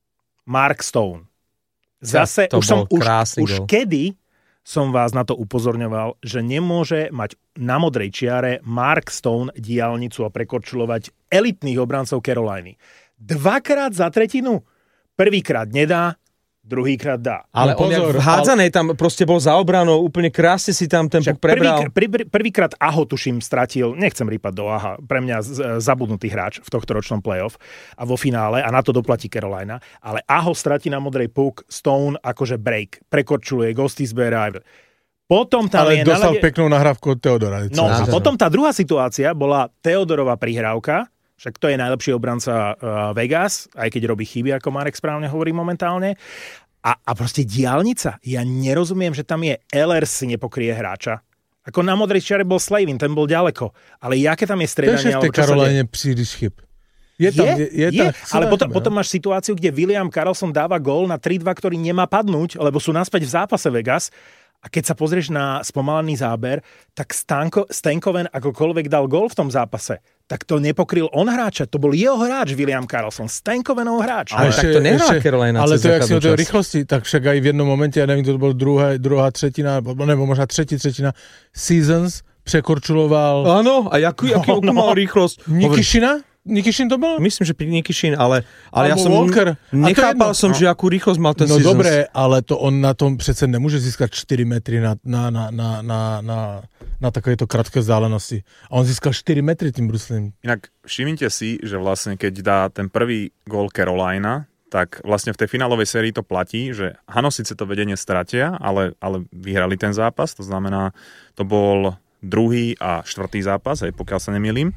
Mark Stone, zase, To už som, bol už, krásny už gól. kedy som vás na to upozorňoval, že nemôže mať na modrej čiare Mark Stone diaľnicu a prekorčulovať elitných obrancov Caroliny. Dvakrát za tretinu? Prvýkrát nedá, druhýkrát dá. Ale No on pozor, jak v hádzanej tam proste bol za obranou, úplne krásne si tam ten Však puk prebral. prvý, prvý, prvýkrát Aho, tuším, stratil, nechcem rýpať do Aha, pre mňa z, zabudnutý hráč v tohto ročnom playoff a vo finále, a na to doplatí Carolina, ale Aho stratí na modrej puk, Stone akože break, prekorčuluje, Gosty zbiera. Potom tam Ale je dostal na ľade... peknú nahrávku od Teodora. No a Áno. potom tá druhá situácia bola Teodorová prihrávka, však to je najlepší obranca uh, Vegas, aj keď robí chyby, ako Marek správne hovorí momentálne. A, a proste diaľnica. Ja nerozumiem, že tam je Eller si nepokrie hráča. Ako na modrej čiare bol Slavin, ten bol ďaleko. Ale jaké tam je To je striedanie? v tej alebo čo sa deje? Karoline príliš chyb. Je tam, je, je, je, tam ale potom, chyba, potom máš situáciu, kde William Karlsson dáva gól na tri dva, ktorý nemá padnúť, lebo sú naspäť v zápase Vegas. A keď sa pozrieš na spomalený záber, tak Stanko, Stankoven akokoľvek dal gól v tom zápase. tak to nepokryl on hráča, to bol jeho hráč, William Karlsson, Stankovenov hráč. Ale, ale tak to nehrala Carolina. Ale to, jak si o tej čas. rýchlosti, tak však aj v jednom momente, ja neviem, to bol druhá, druhá tretina, nebo možná tretí tretina, Seasons prekorčuloval... Áno, a jaký, jaký no, no. mal rýchlosť? Nikišina? Nikišin to bol? Myslím, že Nikišin, ale, ale ja som Walker. nechápal som, no. že akú rýchlosť mal ten No Seasons. dobre, ale to on na tom přece nemôže získať štyri metry na, na, na, na, na, na, na takéto krátke vzdálenosti. A on získal štyri metry tým bruslím. Inak všimnite si, že vlastne keď dá ten prvý gól Carolina, tak vlastne v tej finálovej sérii to platí, že áno, síce to vedenie stratia, ale, ale vyhrali ten zápas, to znamená, to bol druhý a štvrtý zápas, aj pokiaľ sa nemýlim.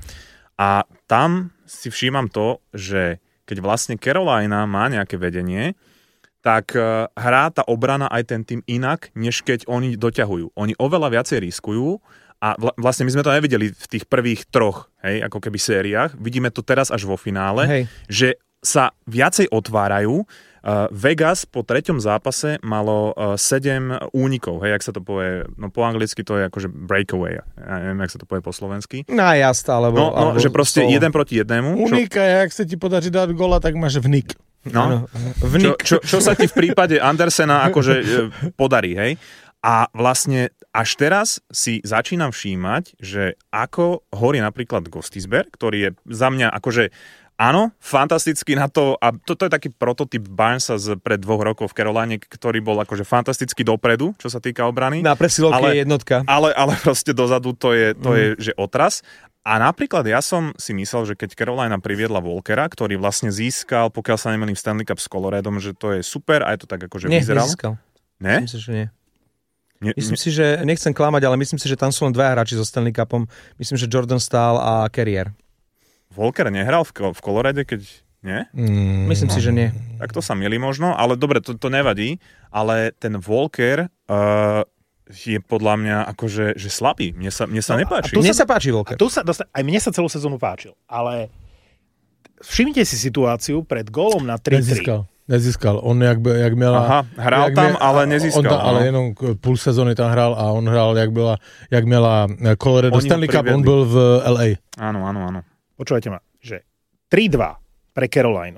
A tam si všímam to, že keď vlastne Carolina má nejaké vedenie, tak hrá tá obrana aj ten tým inak, než keď oni doťahujú. Oni oveľa viacej riskujú a vlastne my sme to nevideli v tých prvých troch, hej, ako keby sériách. Vidíme to teraz až vo finále, hej. Že sa viacej otvárajú. Uh, Vegas po treťom zápase malo uh, sedem únikov, hej, jak sa to povie, no po anglicky to je akože breakaway, ja neviem, jak sa to povie po slovensky. Nájazd, alebo... No, no alebo že proste stolo. jeden proti jednému. Unika, čo... jak sa ti podarí dať gola, tak máš vnik. No, čo, čo, čo sa ti v prípade Andersena akože podarí, hej. A vlastne až teraz si začínam všímať, že ako horí napríklad Gostisbehere, ktorý je za mňa akože áno, fantasticky na to, a toto je taký prototyp Barnesa z pred dvoch rokov v Caroline, ktorý bol akože fantasticky dopredu, čo sa týka obrany. Na presilovke je jednotka. Ale, ale proste dozadu to je, to mm. je že otras. A napríklad ja som si myslel, že keď Carolina priviedla Walkera, ktorý vlastne získal, pokiaľ sa nemýlim, Stanley Cup s Coloradom, že to je super a je to tak akože nie, vyzeralo. Nezískal. Ne? Myslím si, že nie. Nie, myslím nie. si, že nechcem klamať, ale myslím si, že tam sú len dvaja hráči so Stanley Cupom. Myslím, že Jordan Staal a Carrier. Walker nehral v, v Colorade, keď nie? Mm, Myslím si, že nie. Tak to sa milí možno, ale dobre, to, to nevadí. Ale ten Walker uh, je podľa mňa akože že slabý. Mne sa, mne sa no, nepáči. Mne sa, sa páči Walker. Tu sa dosta- aj mne sa celú sezónu páčil, ale všimnite si situáciu pred gólom na tri tri. Nezískal. Nezískal. On jak, jak měla... Aha, hral jak tam, mě, ale nezískal. On ta, ale jenom půl sezóny tam hral a on hral, jak byla, jak měla Colorado Stanley Cup, on byl v el ej. Áno, áno, áno. Počúvajte ma, že tri dva pre Carolinu.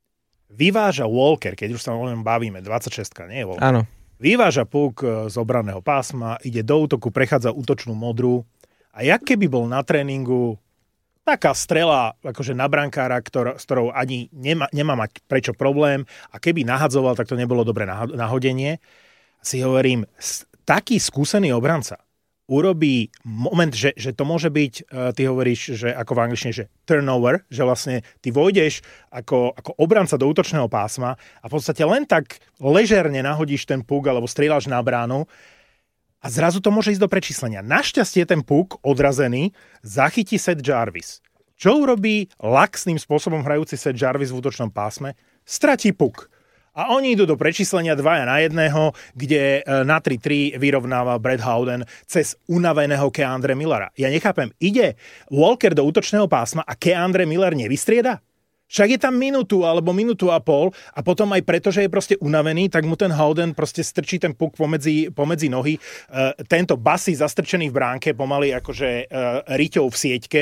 Vyváža Walker, keď už sa o ňom bavíme, dvadsaťšestka, nie je Walker. Áno. Vyváža puk z obranného pásma, ide do útoku, prechádza útočnú modru a jak keby bol na tréningu taká strela akože na brankára, ktor, s ktorou ani nemá, nemá mať prečo problém a keby nahadzoval, tak to nebolo dobré nahodenie. Si hovorím, taký skúsený obranca urobí moment, že, že to môže byť, ty hovoríš, že ako v angličtine, že turnover, že vlastne ty vojdeš ako, ako obranca do útočného pásma a v podstate len tak ležerne nahodíš ten puk alebo strieľaš na bránu a zrazu to môže ísť do prečíslenia. Našťastie ten puk odrazený zachytí Seth Jarvis. Čo urobí laxným spôsobom hrajúci Seth Jarvis v útočnom pásme? Stratí puk. A oni idú do prečíslenia dvaja na jedného, kde na tri tri vyrovnáva Brad Howden cez unaveného Keandre Millera. Ja nechápem, ide Walker do útočného pásma a Keandre Miller nevystrieda? Však je tam minútu alebo minútu a pol a potom aj preto, že je proste unavený, tak mu ten Howden proste strčí ten puk pomedzi, pomedzi nohy. E, tento basy zastrčený v bránke, pomaly akože e, riťou v sieťke,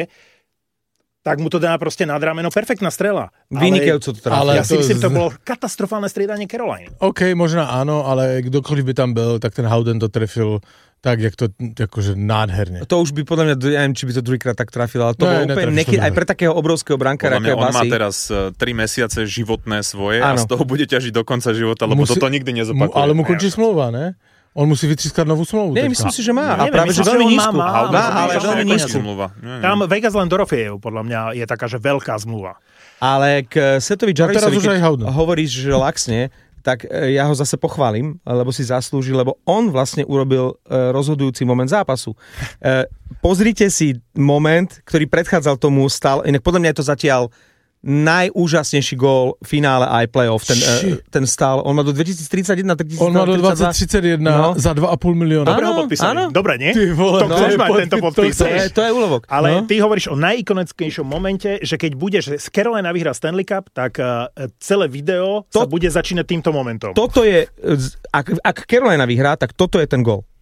tak mu to dá proste nad rameno. Perfektná strela. Vynikajúco to trafil. Ja si myslím, to bolo katastrofálne striedanie Caroliny. OK, možná áno, ale kdokoliv by tam byl, tak ten Howden to trefil tak, jak to akože nádherne. To už by podľa mňa, ja neviem, či by to druhýkrát tak trafil, ale to ne, bolo úplne nekedy, aj pre takého obrovského brankára, ako on má teraz tri mesiace životné svoje ano. A z toho bude ťažiť do konca života, lebo musí, toto nikdy nezopakuje. Mu, ale mu končí smlouva, ne? On musí vytrískať novú smlouvu. Nie, myslím si, že má. A neviem, práve, že veľmi nízku. Má, má, má, ale veľmi nízku. Tam Vegas len Dorofejev, podľa mňa, je taká, že veľká zmluva. Ale k Setovi Jarvisovi, keď Howden. hovoríš, že laxne, tak ja ho zase pochválim, lebo si zaslúži, lebo on vlastne urobil rozhodujúci moment zápasu. Pozrite si moment, ktorý predchádzal tomu Staal, inak podľa mňa je to zatiaľ najúžasnejší gól v finále aj playoff, ten, uh, ten Staal. On má do dvetisíctridsaťjeden, dvetisíctridsaťdva On má do dvadsať tridsaťjeden no. Za dva a pol milióna. Dobre ho podpísali. Dobre, nie? Ty vole, to chceš no, mať pod, tento podpis. To je, to je úlovok. Ale no. ty hovoríš o najikonickejšom momente, že keď budeš, z Carolina vyhrá Stanley Cup, tak uh, celé video to, sa bude začínať týmto momentom. Toto je, ak, ak Carolina vyhrá, tak toto je ten gól.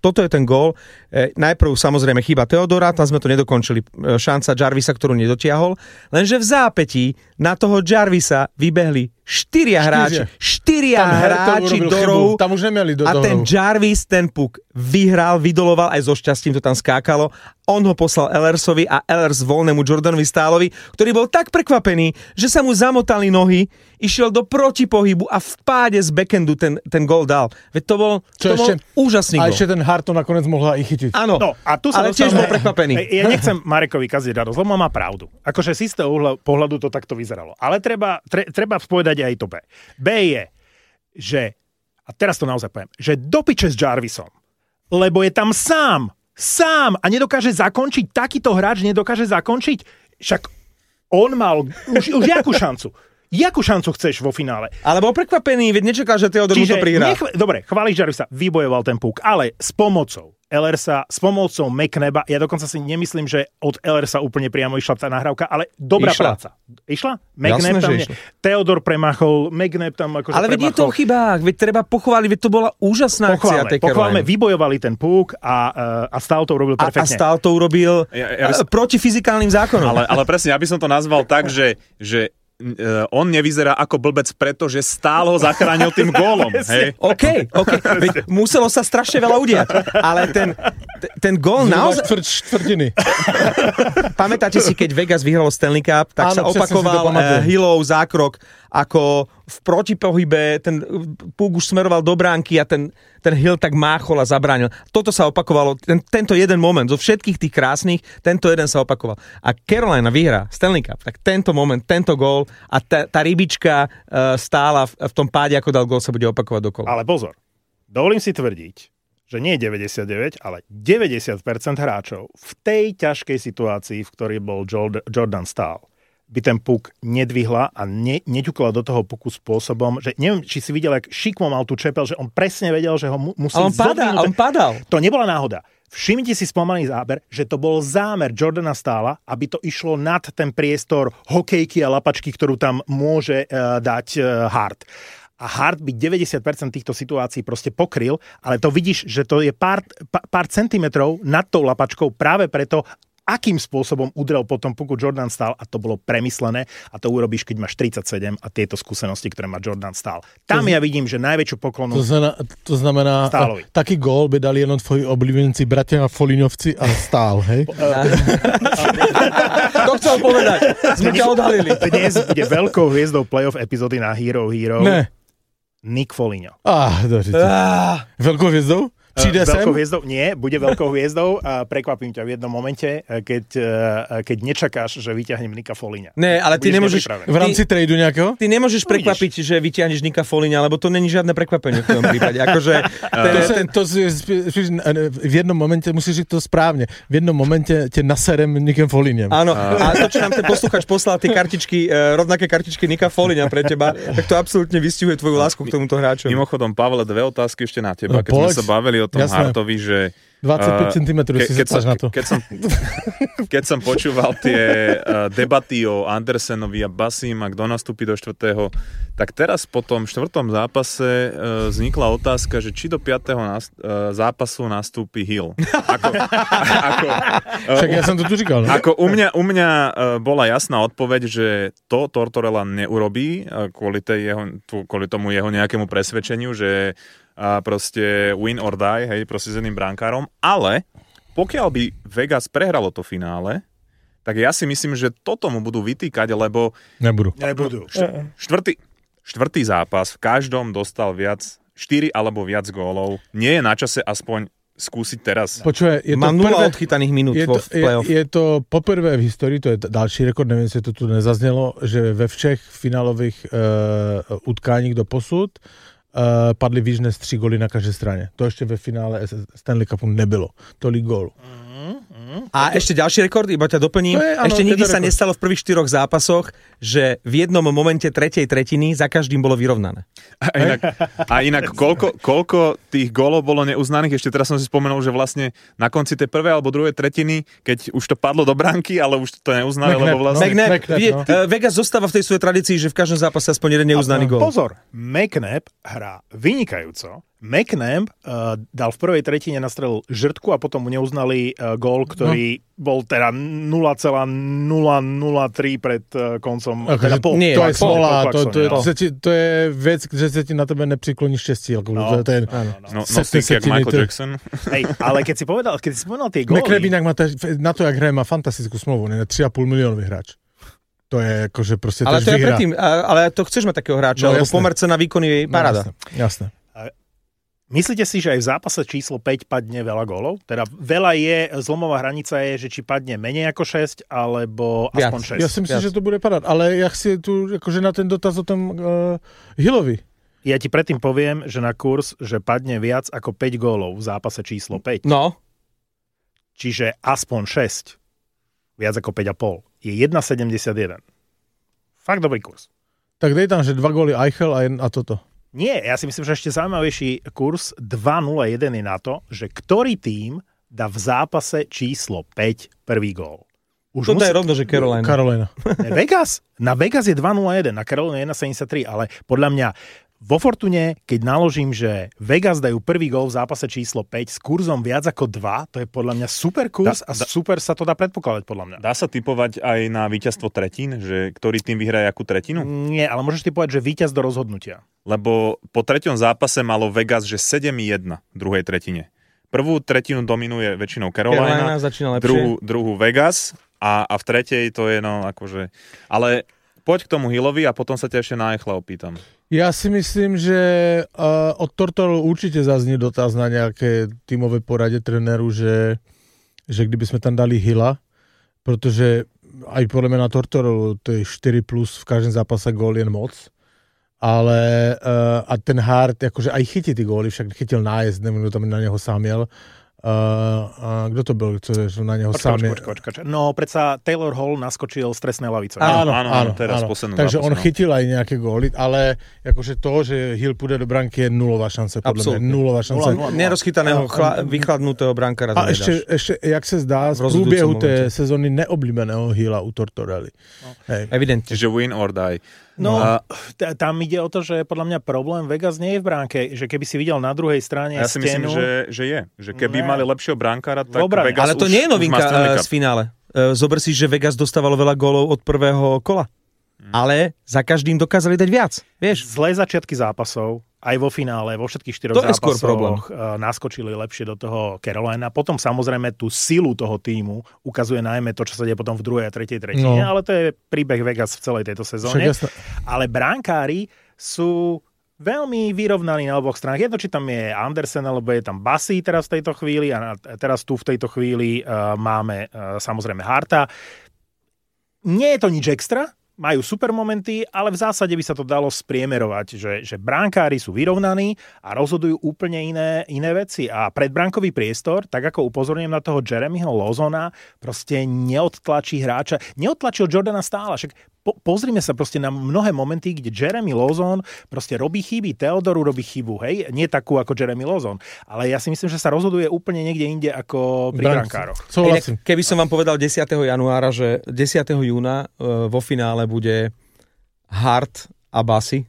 toto je ten gól. E, najprv samozrejme chyba Theodora, tam sme to nedokončili. E, šanca Jarvisa, ktorú nedotiahol. Lenže v zápätí na toho Jarvisa vybehli štyria hráči. Štyria hráči do rohu. Tam už nemeli do A toho ten rohu. Jarvis ten puk vyhral, vydoloval, aj so šťastím to tam skákalo. On ho poslal Ellersovi a Ellers voľnému Jordanovi Stálovi, ktorý bol tak prekvapený, že sa mu zamotali nohy, išiel do protipohybu a v páde z backendu ten, ten gól dal. Veď to bol, to bol úžasný a gól. ešte ten Hart to nakoniec mohla i chytiť. Áno, No, a tu sa ale tiež dostávame- bol prekvapený. Ja nechcem Marekovi kaziť radosť, lebo má pravdu. Akože z istého uhla pohľadu to takto vyzeralo. Ale treba, tre, treba povedať aj to B. B je, že, a teraz to naozaj poviem, že do piče s Jarvisom, lebo je tam sám, sám a nedokáže zakončiť, takýto hráč nedokáže zakončiť, však on mal už, už jakú šancu? Jakú šancu chceš vo finále? Ale bol prekvapený, veď nečakal, že Theodor mu to prihrá. Nech, dobre, chváliš Jarvisa, vybojoval ten puk, ale s pomocou Ellersa, s pomocou McNaba, ja dokonca si nemyslím, že od Ellersa úplne priamo išla tá nahrávka, ale dobrá Išla. práca. Išla? McNab Jasné, tam že je, išla. Theodor premachol, McNab tam akože Ale veď je to premachol. o chybách, veď treba pochváliť, veď to bola úžasná akcia. Pochválme, tej pochválme, Caroline. vybojovali ten puk a, a Stahl to urobil A, a perfektne. Stahl to urobil Ja- ja by ja, som- proti fyzikálnym zákonom. Ale, ale presne, ja by som to nazval tak, že, že uh, on nevyzerá ako blbec, pretože Stahl ho zachránil tým gólom. Hej? OK, OK. Veď muselo sa strašne veľa udiať. Ale ten, t- ten gól Zhruba naozaj... Čtvrt, štvrtiny. Pamätáte si, keď Vegas vyhralo Stanley Cup, tak Áno, sa presne si to opakoval pamatujem. uh, Hillov zákrok, ako v protipohybe ten púk už smeroval do bránky a ten, ten Hill tak máchol a zabránil. Toto sa opakovalo, ten, tento jeden moment, zo všetkých tých krásnych, tento jeden sa opakoval. A Carolina vyhrá Stanley Cup, tak tento moment, tento gól a tá, tá rybička uh, stála v, v tom páde, ako dal gól, sa bude opakovať dokola. Ale pozor, dovolím si tvrdiť, že nie deväťdesiatdeväť, ale deväťdesiat percent hráčov v tej ťažkej situácii, v ktorej bol Jordan, Jordan Stahl, by ten puk nedvihla a ne, neťukla do toho puku spôsobom, že neviem, či si videl, jak šikmo mal tú čepel, že on presne vedel, že ho mu, musí A on padal, zodvihnúť. on padal. To nebola náhoda. Všimnite si spomalý záber, že to bol zámer Jordana Stahla, aby to išlo nad ten priestor hokejky a lapačky, ktorú tam môže uh, dať uh, Hart. A Hart by deväťdesiat percent týchto situácií proste pokryl, ale to vidíš, že to je pár, pár centimetrov nad tou lapačkou práve preto, akým spôsobom udrel potom puku Jordan Stahl a to bolo premyslené a to urobíš, keď máš tridsaťsedem a tieto skúsenosti, ktoré má Jordan Stahl. Tam ja vidím, že najväčšiu poklonu... To znamená, to znamená Stahlovi. taký gól by dali jenom tvoji oblíbenci bratia Foliňovci a Stahl, hej? To chcel povedať. Sme ťa odhalili. Dnes bude veľkou hviezdou playoff epizódy na Hero Hero. Ne. Nick Foligno. Ah, dobře. Ah, Veľkou hviezdou? Přijde Uh, sem? veľkou hviezdou? Nie, bude veľkou hviezdou a prekvapím ťa v jednom momente, keď, uh, keď nečakáš, že vyťahnem Nicka Foligna. Ne, ale ty Budeš nemôžeš... nepripravený. V rámci tradu nejakého? Ty nemôžeš No, prekvapiť, že vyťahneš Nicka Foligna, lebo to není žiadne prekvapenie v tom prípade. Akože, ten, To, se, ten, to si, spíš, v jednom momente, musíš říct to správne, v jednom momente tě naserem Nickem Folignem. áno, a to, čo nám ten posluchač poslal, tie kartičky, e, rovnaké kartičky Nicka Foligna pre teba, tak to absolútne vystihuje tvoju lásku k tomuto hráču. Mimochodom, Pavle, dve otázky ešte na teba. No, Keď poď. sme sa bavili o tom Jasné. Hartovi, že... dvadsaťpäť uh, centimetrov si keď, zapáš som, na to. keď, som, keď som počúval tie uh, debaty o Andersenovi a Basim a kto nastúpi do štvrtého, tak teraz po tom štvrtom zápase uh, vznikla otázka, že či do piatého nas, uh, zápasu nastúpi Hill. Ako, ako, uh, Však ja som to tu říkal. No? Ako u mňa, u mňa uh, bola jasná odpoveď, že to Tortorella neurobí uh, kvôli, tej jeho, tu, kvôli tomu jeho nejakému presvedčeniu, že uh, proste win or die, hej, proste s jedným brankárom, ale pokiaľ by Vegas prehralo to finále, tak ja si myslím, že toto mu budú vytýkať, lebo Nebudú. Nebudú. štvrtý, štvrtý zápas v každom dostal viac, štyri alebo viac gólov. Nie je na čase aspoň skúsiť teraz. Počuje, je to Mám nula prvé, odchytaných minút je vo to, v playoff. je, je to poprvé v historii, to je další rekord, neviem, jestli to tu nezaznělo, že ve všech finálových uh, utkáních do posud uh, padly víc než tři góly na každé straně. To ještě ve finále Stanley Cupu nebylo. Tolik gólů. A ešte ďalší rekord, iba ťa doplním. To je, áno, ešte nikdy je to sa rekord. nestalo v prvých štyroch zápasoch, že v jednom momente tretej tretiny za každým bolo vyrovnané. A inak, a inak koľko, koľko tých gólov bolo neuznaných? Ešte teraz som si spomenul, že vlastne na konci tej prvej alebo druhej tretiny, keď už to padlo do bránky, ale už to neuznali, McNabb, lebo vlastne... McNabb, McNabb, vie, no. uh, Vegas zostáva v tej svojej tradícii, že v každom zápase aspoň jeden neuznaný gól. Pozor, McNabb hrá vynikajúco. McNabb uh, dal v prvej tretine nastrelil žrtku a potom mu neuznali uh, gól, ktorý no. bol teda nula celá nula nula tri pred uh, koncom. Okay, teda pol, nie, to je smola, to, to, no. to, to je vec, že sa ti na tebe nepřikloní šťastie. No, to je, no, no, no, no si jak Michael to... Jackson. Hej, ale keď si povedal, keď si povedal tie góly... McNabb inak má ta, na to, jak hraje, má fantastickú smlouvu, ne? tri a pol miliónový hráč. To je akože proste... Ale to je vyhrá. predtým, ale to chceš mať takého hráča, no, lebo pomerce na výkony je paráda. No, jasné, jasné. Myslíte si, že aj v zápase číslo päť padne veľa gólov? Teda veľa je, zlomová hranica je, že či padne menej ako šesť, alebo Viac. aspoň šesť. Ja si myslím, Viac. že to bude padať, ale ja chci tu akože na ten dotaz o tom uh, Hillovi. Ja ti predtým poviem, že na kurz, že padne viac ako päť gólov v zápase číslo päť. No. Čiže aspoň šesť. Viac ako päť a pol. Je jedna sedemdesiatjeden. Fakt dobrý kurz. Tak dej tam, že dva góly Eichel a, a toto. Nie, ja si myslím, že ešte zaujímavejší kurz dva nula jeden je na to, že ktorý tím dá v zápase číslo päť prvý gól. Už Toto musí... je rovno, že Carolina. Carolina. Vegas. Na Vegas je dva nula jeden, na Carolina je jedna sedemdesiattri, ale podľa mňa vo Fortune, keď naložím, že Vegas dajú prvý gól v zápase číslo päť s kurzom viac ako dva, to je podľa mňa super kurz da, a da, super sa to dá predpokladať podľa mňa. Dá sa tipovať aj na víťazstvo tretín, že ktorý tým vyhraje akú tretinu? Nie, ale môžeš tipovať, že víťaz do rozhodnutia. Lebo po treťom zápase malo Vegas, že sedem jedna v druhej tretine. Prvú tretinu dominuje väčšinou Carolina, Carolina druhú, druhú Vegas a, a v tretej to je no akože... Ale poď k tomu Hillovi a potom sa ťa ešte na Eichla opýtam. Ja si myslím, že uh, od Tortoru určite zaznie dotaz na nejaké tímové poradě trenéru, že, že kdyby sme tam dali Hilla, protože aj podľa mňa na Tortoru to je štyri plus v každém zápase gól jen moc. Ale uh, a ten Hart, akože aj chytí ty góly, však chytil nájezd, neviem, kto tam na neho sám jel. Uh, uh, kto to bol, čo na neho počka, sám... Počka, počka, počka. No, predsa Taylor Hall naskočil z trestnej lavice. Áno, áno, áno, teraz áno. zápase, Takže on no. chytil aj nejaké góly, ale akože to, že Hill pôjde do branky je nulová šance, podľa mňa. Nulová šance. Nerozchytaného, chla, vychladnutého brankára a ešte, ešte, jak sa zdá, z průběhu tej sezóny neoblíbeného Hilla u Tortorelli. No. Evidentne. Čiže win or die. No, a... t- tam ide o to, že podľa mňa problém Vegas nie je v bránke, že keby si videl na druhej strane ja si stenu... myslím, že, že je. Že keby ne. mali lepšieho brankára, tak Dobre, Vegas ale to už, nie je novinka z finále. Zober si, že Vegas dostávalo veľa gólov od prvého kola. Hmm. Ale za každým dokázali dať viac. Vieš? Zlé začiatky zápasov, aj vo finále, vo všetkých štyroch zápasoch naskočili lepšie do toho Carolina. Potom samozrejme tú silu toho tímu ukazuje najmä to, čo sa deje potom v druhej a tretej tretine, no. Ale to je príbeh Vegas v celej tejto sezóne. Ale brankári sú veľmi vyrovnaní na oboch stranách. Jedno, či tam je Andersen, alebo je tam Bassi teraz v tejto chvíli a teraz tu v tejto chvíli uh, máme uh, samozrejme Harta. Nie je to nič extra, majú super momenty, ale v zásade by sa to dalo spriemerovať, že, že bránkári sú vyrovnaní a rozhodujú úplne iné, iné veci. A predbránkový priestor, tak ako upozorňujem na toho Jeremyho Lozona, proste neodtlačí hráča. Neodtlačil Jordana Stála, však po, pozrime sa proste na mnohé momenty, kde Jeremy Lozon proste robí chyby, Theodoru robí chybu, hej? Nie takú ako Jeremy Lozon, ale ja si myslím, že sa rozhoduje úplne niekde inde ako pri brankároch. Keby som vám povedal desiateho januára, že desiateho júna uh, vo finále bude Hart a Bassi.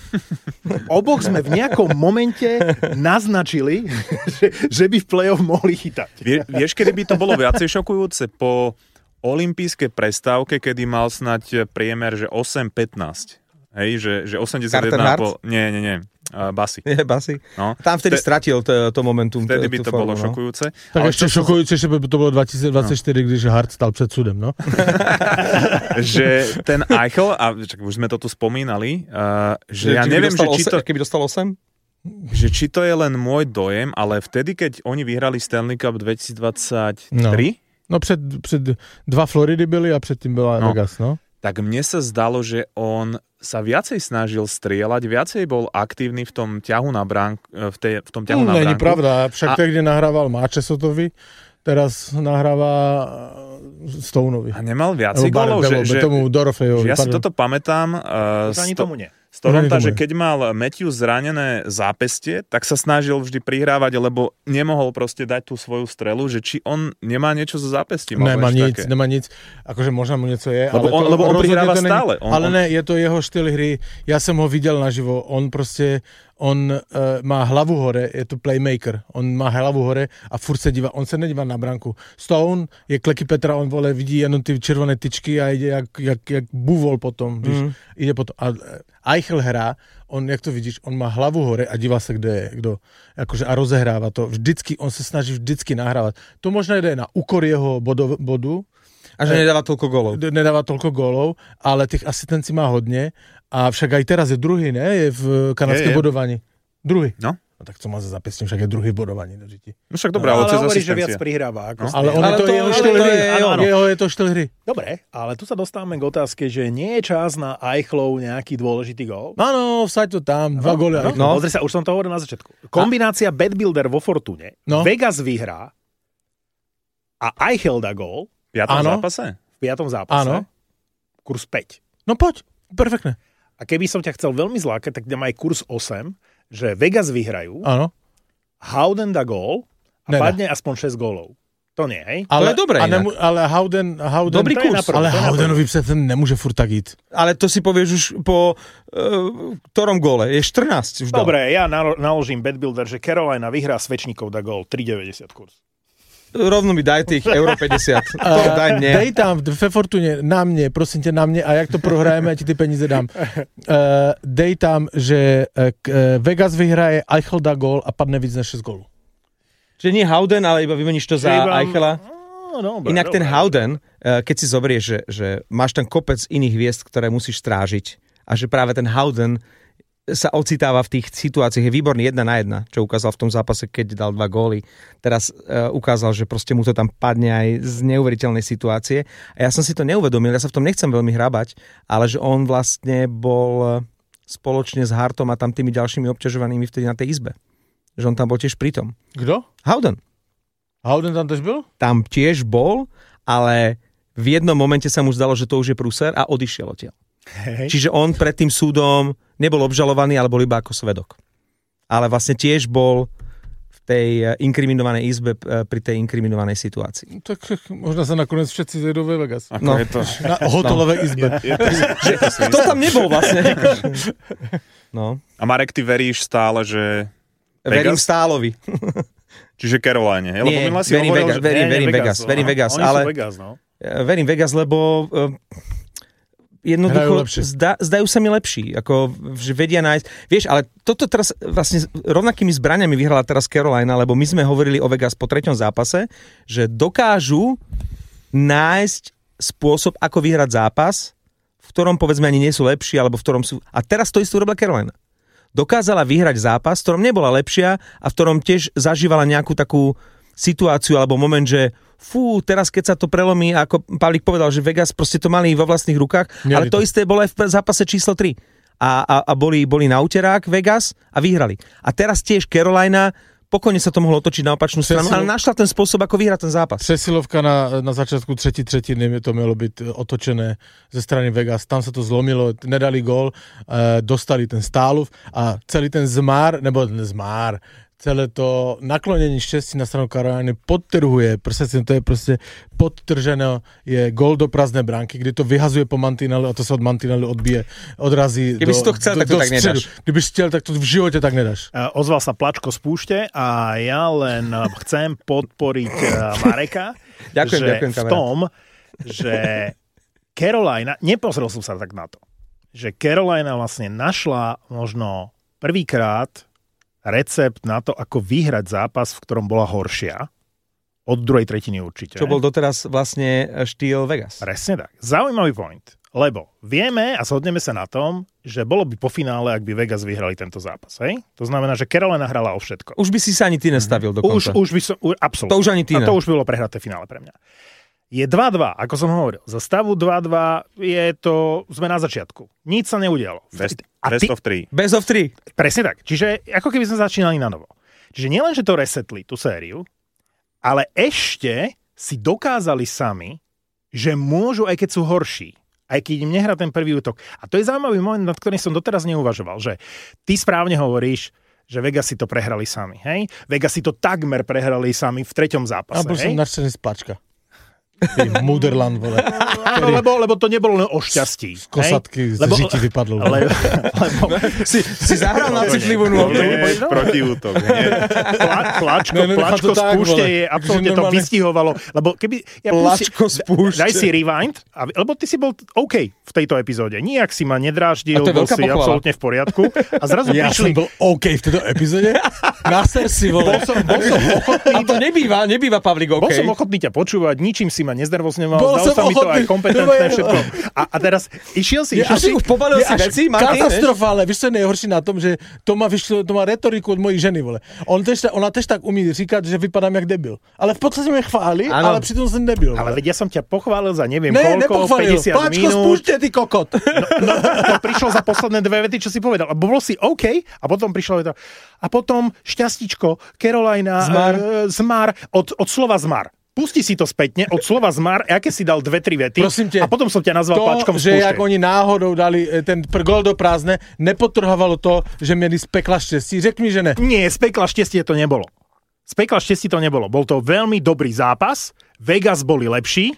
Oboch sme v nejakom momente naznačili, že, že by v play-off mohli chytať. Vie, vieš, kedy by to bolo viacej šokujúce? Po olympijskej prestávke, kedy mal snať priemer, že osem pätnásť. Hej, že, že osemdesiatjeden po... Nie, nie, nie. Uh, Bassi. Je Bassi. No. Tam vtedy Te... stratil to, to momentum. Vtedy by to formu, bolo šokujúce. Tak ale ešte čo... šokujúce, že by to bolo dvetisícdvadsaťštyri, no. Když Hart stal pred súdem, no? Že ten Eichel, a už sme to tu spomínali, uh, že, že ja neviem, že či to... Keby dostal osem? Že či to je len môj dojem, ale vtedy, keď oni vyhrali Stanley Cup dvetisícdvadsaťtri... No. No před, před dva Floridy byli a předtím byla no. Vegas, no? Tak mne sa zdalo, že on sa viacej snažil strieľať, viacej bol aktívny v tom ťahu na bránku, v, tej, v tom ťahu no, na bránku. Není pravda, však a... tak, kde nahrával Máčesotovi, teraz nahráva Stounovi. A nemal viacej gólov, že, že, tomu Dorofejovi, že ja si toto pamätám. Uh, to ani sto, tomu nie. z Toronta, že keď mal Matthews zranené zápestie, tak sa snažil vždy prihrávať, lebo nemohol proste dať tú svoju strelu, že či on nemá niečo so zápestím. Nemá nič, také. nemá nič. Akože možno mu niečo je. Lebo ale on, to, lebo on prihráva není, stále. On, ale on... ne, je to jeho štýl hry. Ja som ho videl naživo. On proste, on uh, má hlavu hore, je to playmaker. On má hlavu hore a furt se díva. On se nedíva na branku. Stone je Kleky Petra, on vole, vidí jenom ty červené tyčky a ide jak, jak, jak buvol potom. Mm. Ide potom. A Eichel hrá, on, jak to vidíš, on má hlavu hore a dívá se, kdo je, kdo, akože a rozehráva to. Vždycky, on se snaží vždycky nahrávať. To možno jde na úkor jeho bodu, bodu. A že nedáva toľko gólov. Nedáva toľko gólov, ale tých asistencí má hodně. A však aj teraz je druhý, ne? Je v kanadském bodovaní. Druhý. No. No tak co má za zapestím, však je druhý bodovaní. No však dobré, ale, ale cez hovorí, asistencie. že viac prihráva. Ako no. Ale on ale je to, to jeho štýl hry. Jeho je to štýl hry. Dobre, ale tu sa dostávame k otázke, že nie je čas na Eichelov nejaký dôležitý gól. Áno, vsaď to tam, dva no, góly. No, no. Pozri sa, už som to hovoril na začiatku. Kombinácia a? Badbuilder vo Fortune, no. Vegas vyhrá a Eichel dá gól. V piatom áno. zápase? V piatom zápase. Áno. Kurz päť. No poď, perfektne. A keby som ťa chcel veľmi zlákať, tak dám aj kurz osem, že Vegas vyhrajú, áno. Howden dá gól a Nedá. padne aspoň šesť gólov. To nie, hej? Ale, to je dobré nemu, ale Howden, Howden... Dobrý kurz. Prv, ale Howdenovi přece nemôže furt tak ísť. Ale to si povieš už po uh, ktorom góle? Je štrnásť už dal. Dobre, ja naložím Badbuilder, že Carolina vyhrá Svečníkov dá gól tri deväťdesiat kurz. Rovno mi daj tých euro päťdesiat. To daj mne. Dej tam ve Fortune na mne, prosím ťa na mne a jak to prohrajeme, ja ti ty peníze dám. Uh, dej tam, že uh, Vegas vyhraje, Eichel dá gól a padne víc než šesť gólov. Čiže nie Howden, ale iba vymeníš to za iba... Eichela. No, dobre, Inak dobre. ten Howden, uh, keď si zoberieš, že, že máš tam kopec iných hviezd, ktoré musíš strážiť a že práve ten Howden sa ocitáva v tých situáciách, je výborný jedna na jedna, čo ukázal v tom zápase, keď dal dva góly. Teraz uh, ukázal, že proste mu to tam padne aj z neuveriteľnej situácie. A ja som si to neuvedomil, ja sa v tom nechcem veľmi hrabať, ale že on vlastne bol spoločne s Hartom a tam tými ďalšími obťažovanými vtedy na tej izbe. Že on tam bol tiež pritom. Kto? Howden. Howden tam tiež bol? Tam tiež bol, ale v jednom momente sa mu zdalo, že to už je prúser a odišiel odtiaľ. Hej. Čiže on pred tým súdom nebol obžalovaný, ale bol iba ako svedok. Ale vlastne tiež bol v tej inkriminovanej izbe pri tej inkriminovanej situácii. Tak možno sa nakoniec všetci zejdú ve Vegas. Ako no. je to? Na hotelovej no. izbe. Je, je to, je to Kto tam nebol vlastne? No. A Marek, ty veríš stále, že Vegas? Verím Stálovi. Čiže Caroline. Ja, Nie, si verím, hovoril, Vegas, že... verím, nie, verím Vegas, Vegas, no. verím Vegas, Oni ale... sú Vegas, no. Verím Vegas, lebo uh, jednoducho zda, zdajú sa mi lepší, ako že vedia nájsť. Vieš, ale toto teraz vlastne rovnakými zbraňami vyhrala teraz Carolina, lebo my sme hovorili o Vegas po treťom zápase, že dokážu nájsť spôsob, ako vyhrať zápas, v ktorom povedzme ani nie sú lepší, alebo v ktorom sú... A teraz to isté urobila Carolina. Dokázala vyhrať zápas, v ktorom nebola lepšia a v ktorom tiež zažívala nejakú takú situáciu alebo moment, že fú, teraz keď sa to prelomí, ako Pavlík povedal, že Vegas proste to mali vo vlastných rukách, Mieli ale to, to isté bolo aj v zápase číslo tri. A, a, a boli, boli na úterák Vegas a vyhrali. A teraz tiež Carolina, pokojne sa to mohlo otočiť na opačnú stranu, ale našla ten spôsob, ako vyhrať ten zápas. Přesilovka na, na začiatku třetí tretiny to mělo byť otočené ze strany Vegas. Tam sa to zlomilo, nedali gól, e, dostali ten Stálov a celý ten zmár, nebo zmár, celé to naklonení štěstí na stranu Caroliny podtrhuje, prostě to je prostě podtrženo, je gól do prázdné bránky, kdy to vyhazuje po mantinelu a to sa od mantinelu odbije, odrazí Keby do, si to chcel, do, tak to do tak středu. nedáš. Kdyby si chcel, tak to v živote tak nedáš. Ozval sa Plačko z púšte a ja len chcem podporiť Mareka, ďakujem, že ďakujem, v tom, že Carolina, nepozrel som sa tak na to, že Carolina vlastne našla možno prvýkrát recept na to, ako vyhrať zápas, v ktorom bola horšia. Od druhej tretiny určite. Čo bol doteraz vlastne štýl Vegas. Presne tak. Zaujímavý point. Lebo vieme a zhodneme sa na tom, že bolo by po finále, ak by Vegas vyhrali tento zápas. Hej? To znamená, že Carolina hrala o všetko. Už by si sa ani ty nestavil dokonca. Už, už by som, absolútne. To už ani ty A ne. to už bylo prehraté finále pre mňa. Je dva dva, ako som hovoril. Za stavu dva dva je to, sme na začiatku. Nič sa neudialo. Best, A best ty, of three. Best of three. Presne tak. Čiže ako keby sme začínali na novo. Čiže nielen, že to resetli, tú sériu, ale ešte si dokázali sami, že môžu, aj keď sú horší, aj keď im nehrá ten prvý útok. A to je zaujímavý moment, nad ktorým som doteraz neuvažoval, že ty správne hovoríš, že Vegas si to prehrali sami, hej? Vegas si to takmer prehrali sami v treťom zápase, hej? A bol som nadšený z Plačka. Mudrland, vole. No, lebo, lebo to nebolo len o šťastí. Z kosatky z žiti vypadlo. Le, lebo, si, si zahral na citlivú nôtu. Proti útok. Plačko, no, plačko spúšte je, absolútne to vystihovalo. Lebo keby... Ja plačko spúšte. Daj si rewind, lebo ty si bol OK v tejto epizóde. Nijak si ma nedráždil, bol si pochvala. Absolútne v poriadku. A zrazu ja prišli... som bol OK v tejto epizóde? Na sersi, vole. Bol som, bol som ochotný... A to nebýva, nebýva, Pavlik, OK. Bol som ochotný ťa počúvať, ničím si ma nezdrvozňoval, dal sa mi to aj kompetentné všetko. A, a teraz išiel si, išiel si... Už pobalil si veci, Martin, katastrofálne, vieš, čo je nejhorší na tom, že to má, vyšlo, to má retoriku od mojej ženy, vole. On tež, ona tež tak umí říkať, že vypadám jak debil. Ale v podstate mě chváli, ano. Ale pritom som debil. Vole. Ale veď ja som ťa pochválil za neviem ne, koľko, päťdesiat Páčko, minút. spúšte, ty kokot. No, no, to prišlo za posledné dve vety, čo si povedal. A bol si OK, a potom prišlo veta. A potom šťastičko, Carolina, zmar, uh, zmar od, od slova zmar. Pusti si to spätne od slova zmar, aké si dal dve, tri vety. Te, a potom som ťa nazval to, Plačkom že spúšte. jak oni náhodou dali ten gol do prázdne, nepotrhovalo to, že mieli z pekla štěstí. Řekni mi, že ne. Nie, z pekla šťastie to nebolo. Z pekla šťastie to nebolo. Bol to veľmi dobrý zápas, Vegas boli lepší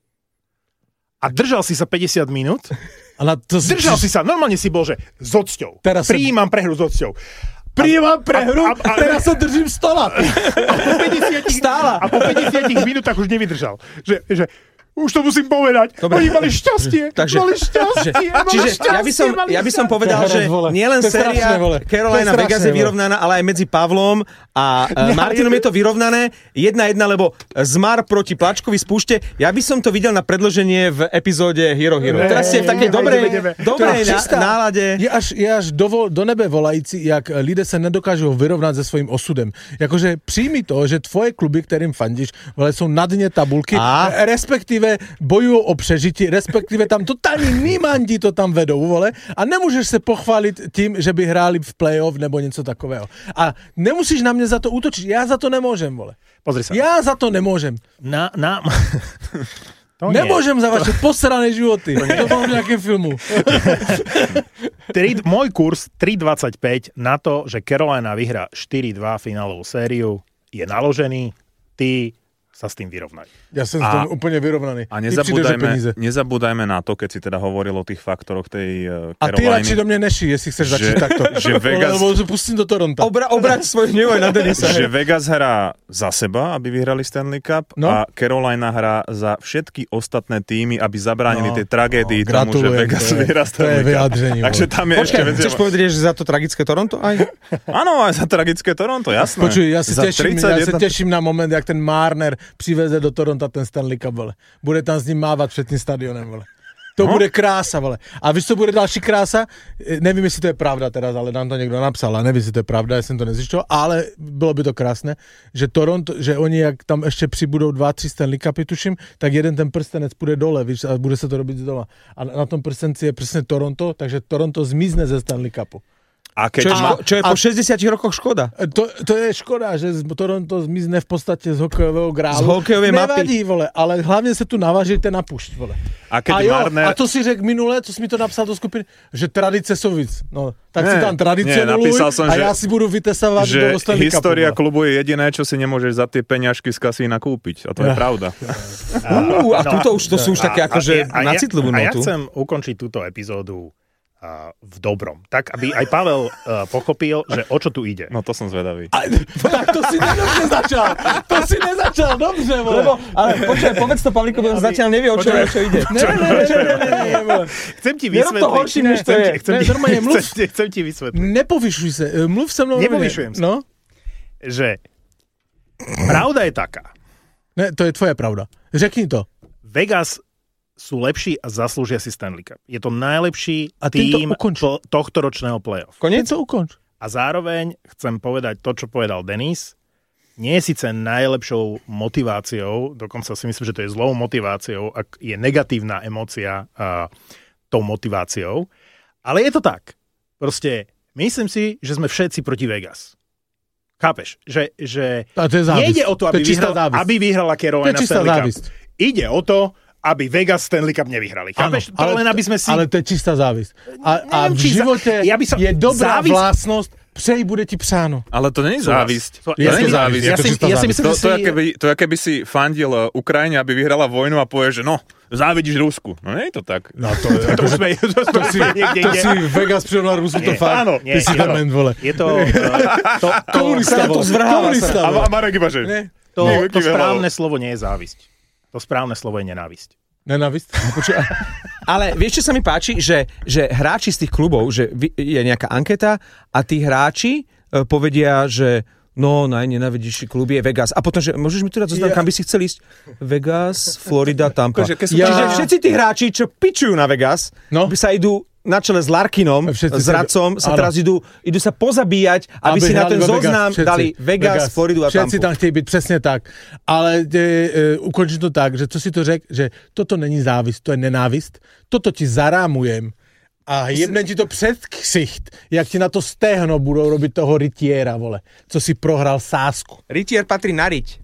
a držal si sa päťdesiat minút. Ale to držal si... si sa, normálne si bol, že s odsťou. Teraz Prijímam prehru s odsťou. Prijímam prehru, a, a, a, teraz sa držím stola. A po päťdesiatich, Stála. A po päťdesiatich minútach už nevydržal. Že, že už to musím povedať. Dobre. Oni mali šťastie. Takže, mali šťastie. Že, mali čiže šťastie, ja by som, ja by som povedal, že nielen séria Carolina Vegas je vyrovnaná, ale aj medzi Pavlom a uh, Martinom je to vyrovnané. Jedna jedna, lebo Zmar proti Plačkovi spúšte. Ja by som to videl na predĺženie v epizóde Hero Hero. Teraz ste v takej dobrej, dobrej nálade. Je až, je až do, do nebe volající, jak lidé se nedokážou vyrovnať se svým osudem. Jakože přijmi to, že tvoje kluby, kterým fandíš, vole, jsou na dně tabulky, a? respektive bojují o přežití, respektive tam totální nímandi to tam vedou, vole, a nemůžeš se pochválit tím, že by hráli v playoff nebo něco takového. A nemusíš na mě za to útočit, já za to nemůžem, vole. Pozri sa. Já za to nemůžem. Na, na... To nemôžem za vaše posrané životy. To mám v nejakém filmu. tri, môj kurz tri dvadsaťpäť na to, že Carolina vyhrá štyri dva finálovú sériu, je naložený. Ty sa s tým vyrovnaj. Ja som s tým úplne vyrovnaný. A nezabúdajme, nezabúdajme na to, keď si teda hovoril o tých faktoroch tej uh, Caroliny. A ty radši do mňa neší, jestli chceš začať takto. Že Vegas... Lebo pustím do Toronta. Obra, obrať svoj hnev aj na Denisa. Že Vegas hrá za seba, aby vyhrali Stanley Cup, no? A Carolina hrá za všetky ostatné týmy, aby zabránili no, tej tragédii no, tomu, že Vegas vyhrá Stanley Cup. Takže tam je Počkaj, ešte... chceš povedať, že za to tragické Toronto aj? Áno, aj za tragické Toronto, jasné. Počuj, ja sa teším, ja sa teším na moment, jak ten Marner přiveze do Toronto ten Stanley Cup, vole. Bude tam s ním mávat před tím stadionem, vole. To no. bude krása, vole. A víš, co bude další krása? Nevím, jestli to je pravda teraz, ale nám to někdo napsal, a nevím, jestli to je pravda, já jsem to nezjišťoval, ale bylo by to krásné, že Toronto, že oni, jak tam ještě přibudou dva, tři Stanley Cupy, tuším, tak jeden ten prstenec půjde dole, víš, a bude se to robiť z dola. A na tom prstenci je přesně Toronto, takže Toronto zmizne ze Stanley Cupu. A keď čo, je, má... čo je po šesťdesiatich rokoch škoda? To, to je škoda, že Toronto zmizne v podstate z hokejového grálu. Z hokejovej mapy. Nevadí, vole, ale hlavne sa tu navážite na púšť, vole. A, keď a, jo, Marner... a to si řekl minule, to si mi to napsal do skupiny, že tradice sú víc. No, tak nie, si tam tradice nuluj a ja si budu vytesávať do Stanley Cupu. História klubu je jediné, čo si nemôžeš za tie peňažky z kasína kúpiť. A to je pravda. A tuto už, to sú už také akože na citlivú notu. A ja chcem ukončiť túto epizódu Uh, v dobrom. Tak, aby aj Pavel uh, pochopil, že o čo tu ide. No to som zvedavý. A, tak to si nedobre začal. To si nezačal dobře, vole. Lebo, ale počkaj, povedz to Pavlíkovi, on zatiaľ nevie, o čo, o čo ide. Ne, ne, ne, ne, ne, ne. Chcem ti vysvetliť. to horším, než to je. Chcem, ne, ti, normálne, mluv. chcem, chcem ti vysvetliť. Nepovyšuj sa. Mluv sa mnou. Nepovyšujem sa. No? Že pravda je taká. Ne, to je tvoja pravda. Řekni to. Vegas sú lepší a zaslúžia si Stanley Cup. Je to najlepší a tým to tohto ročného playoff. Koniec to ukonč. A zároveň chcem povedať to, čo povedal Denis. Nie je síce najlepšou motiváciou, dokonca si myslím, že to je zlou motiváciou, ak je negatívna emócia uh, tou motiváciou. Ale je to tak. Proste myslím si, že sme všetci proti Vegas. Chápeš? Že, že to je nejde o to, aby, to vyhral, aby vyhrala Carolina Stanley Cup. Ide o to, aby Vegas Stanley Cup nevyhrali. Chápeš? To len aby sme si... Ale to je čistá závisť. A, a Neviem, v či za- živote ja by som- je dobrá závisť- vlastnosť, prej bude ti přáno. Ale to není závisť. To Ja není si- závisť. ja si- ja si myslím, To, že to, si- je, keby, to je, keby si fandil uh, Ukrajine, aby vyhrala vojnu a povieš, že no, závidíš Rusku. No nie je to tak. No to je... To už sme, to, to, to, si, niekde to ide. si Vegas prirovnal Rusu, to Nie, fakt. áno, nie, Ty si je to- dement, vole. Je to... uh, to, to, Komunista, to vole. zvrháva Komunista, A, vole. a Marek iba, že... Ne? to, Nie, to vykyvelo. správne slovo nie je závisť. To správne slovo je nenávisť. Nenávist? Počuj, Ale vieš, čo sa mi páči? Že, že hráči z tých klubov, že vy- je nejaká anketa a tí hráči e, povedia, že no, najnenávidnejší klub je Vegas. A potom, že môžeš mi tu dať zoznam, Ja- kam by si chcel ísť? Vegas, Florida, Tampa. Akože keď sú- Čiže Ja- všetci tí hráči, čo pičujú na Vegas, No. by sa idú na čele s Larkinom, Všetci s sa- Radcom, sa áno. teraz idú, idú sa pozabíjať, aby, si na hrali ten vo Vegas, zoznam všetci. dali Vegas, Floridu a Všetci Tampu. tam chtějí být, přesně tak. Ale e, e, ukončím to tak, že co si to řek, že toto není závist, to je nenávist. Toto ti zarámujem a jebne ti to před ksicht, jak ti na to stehno budou robit toho rytiera, vole, co si prohral sásku. Rytier patrí na riť.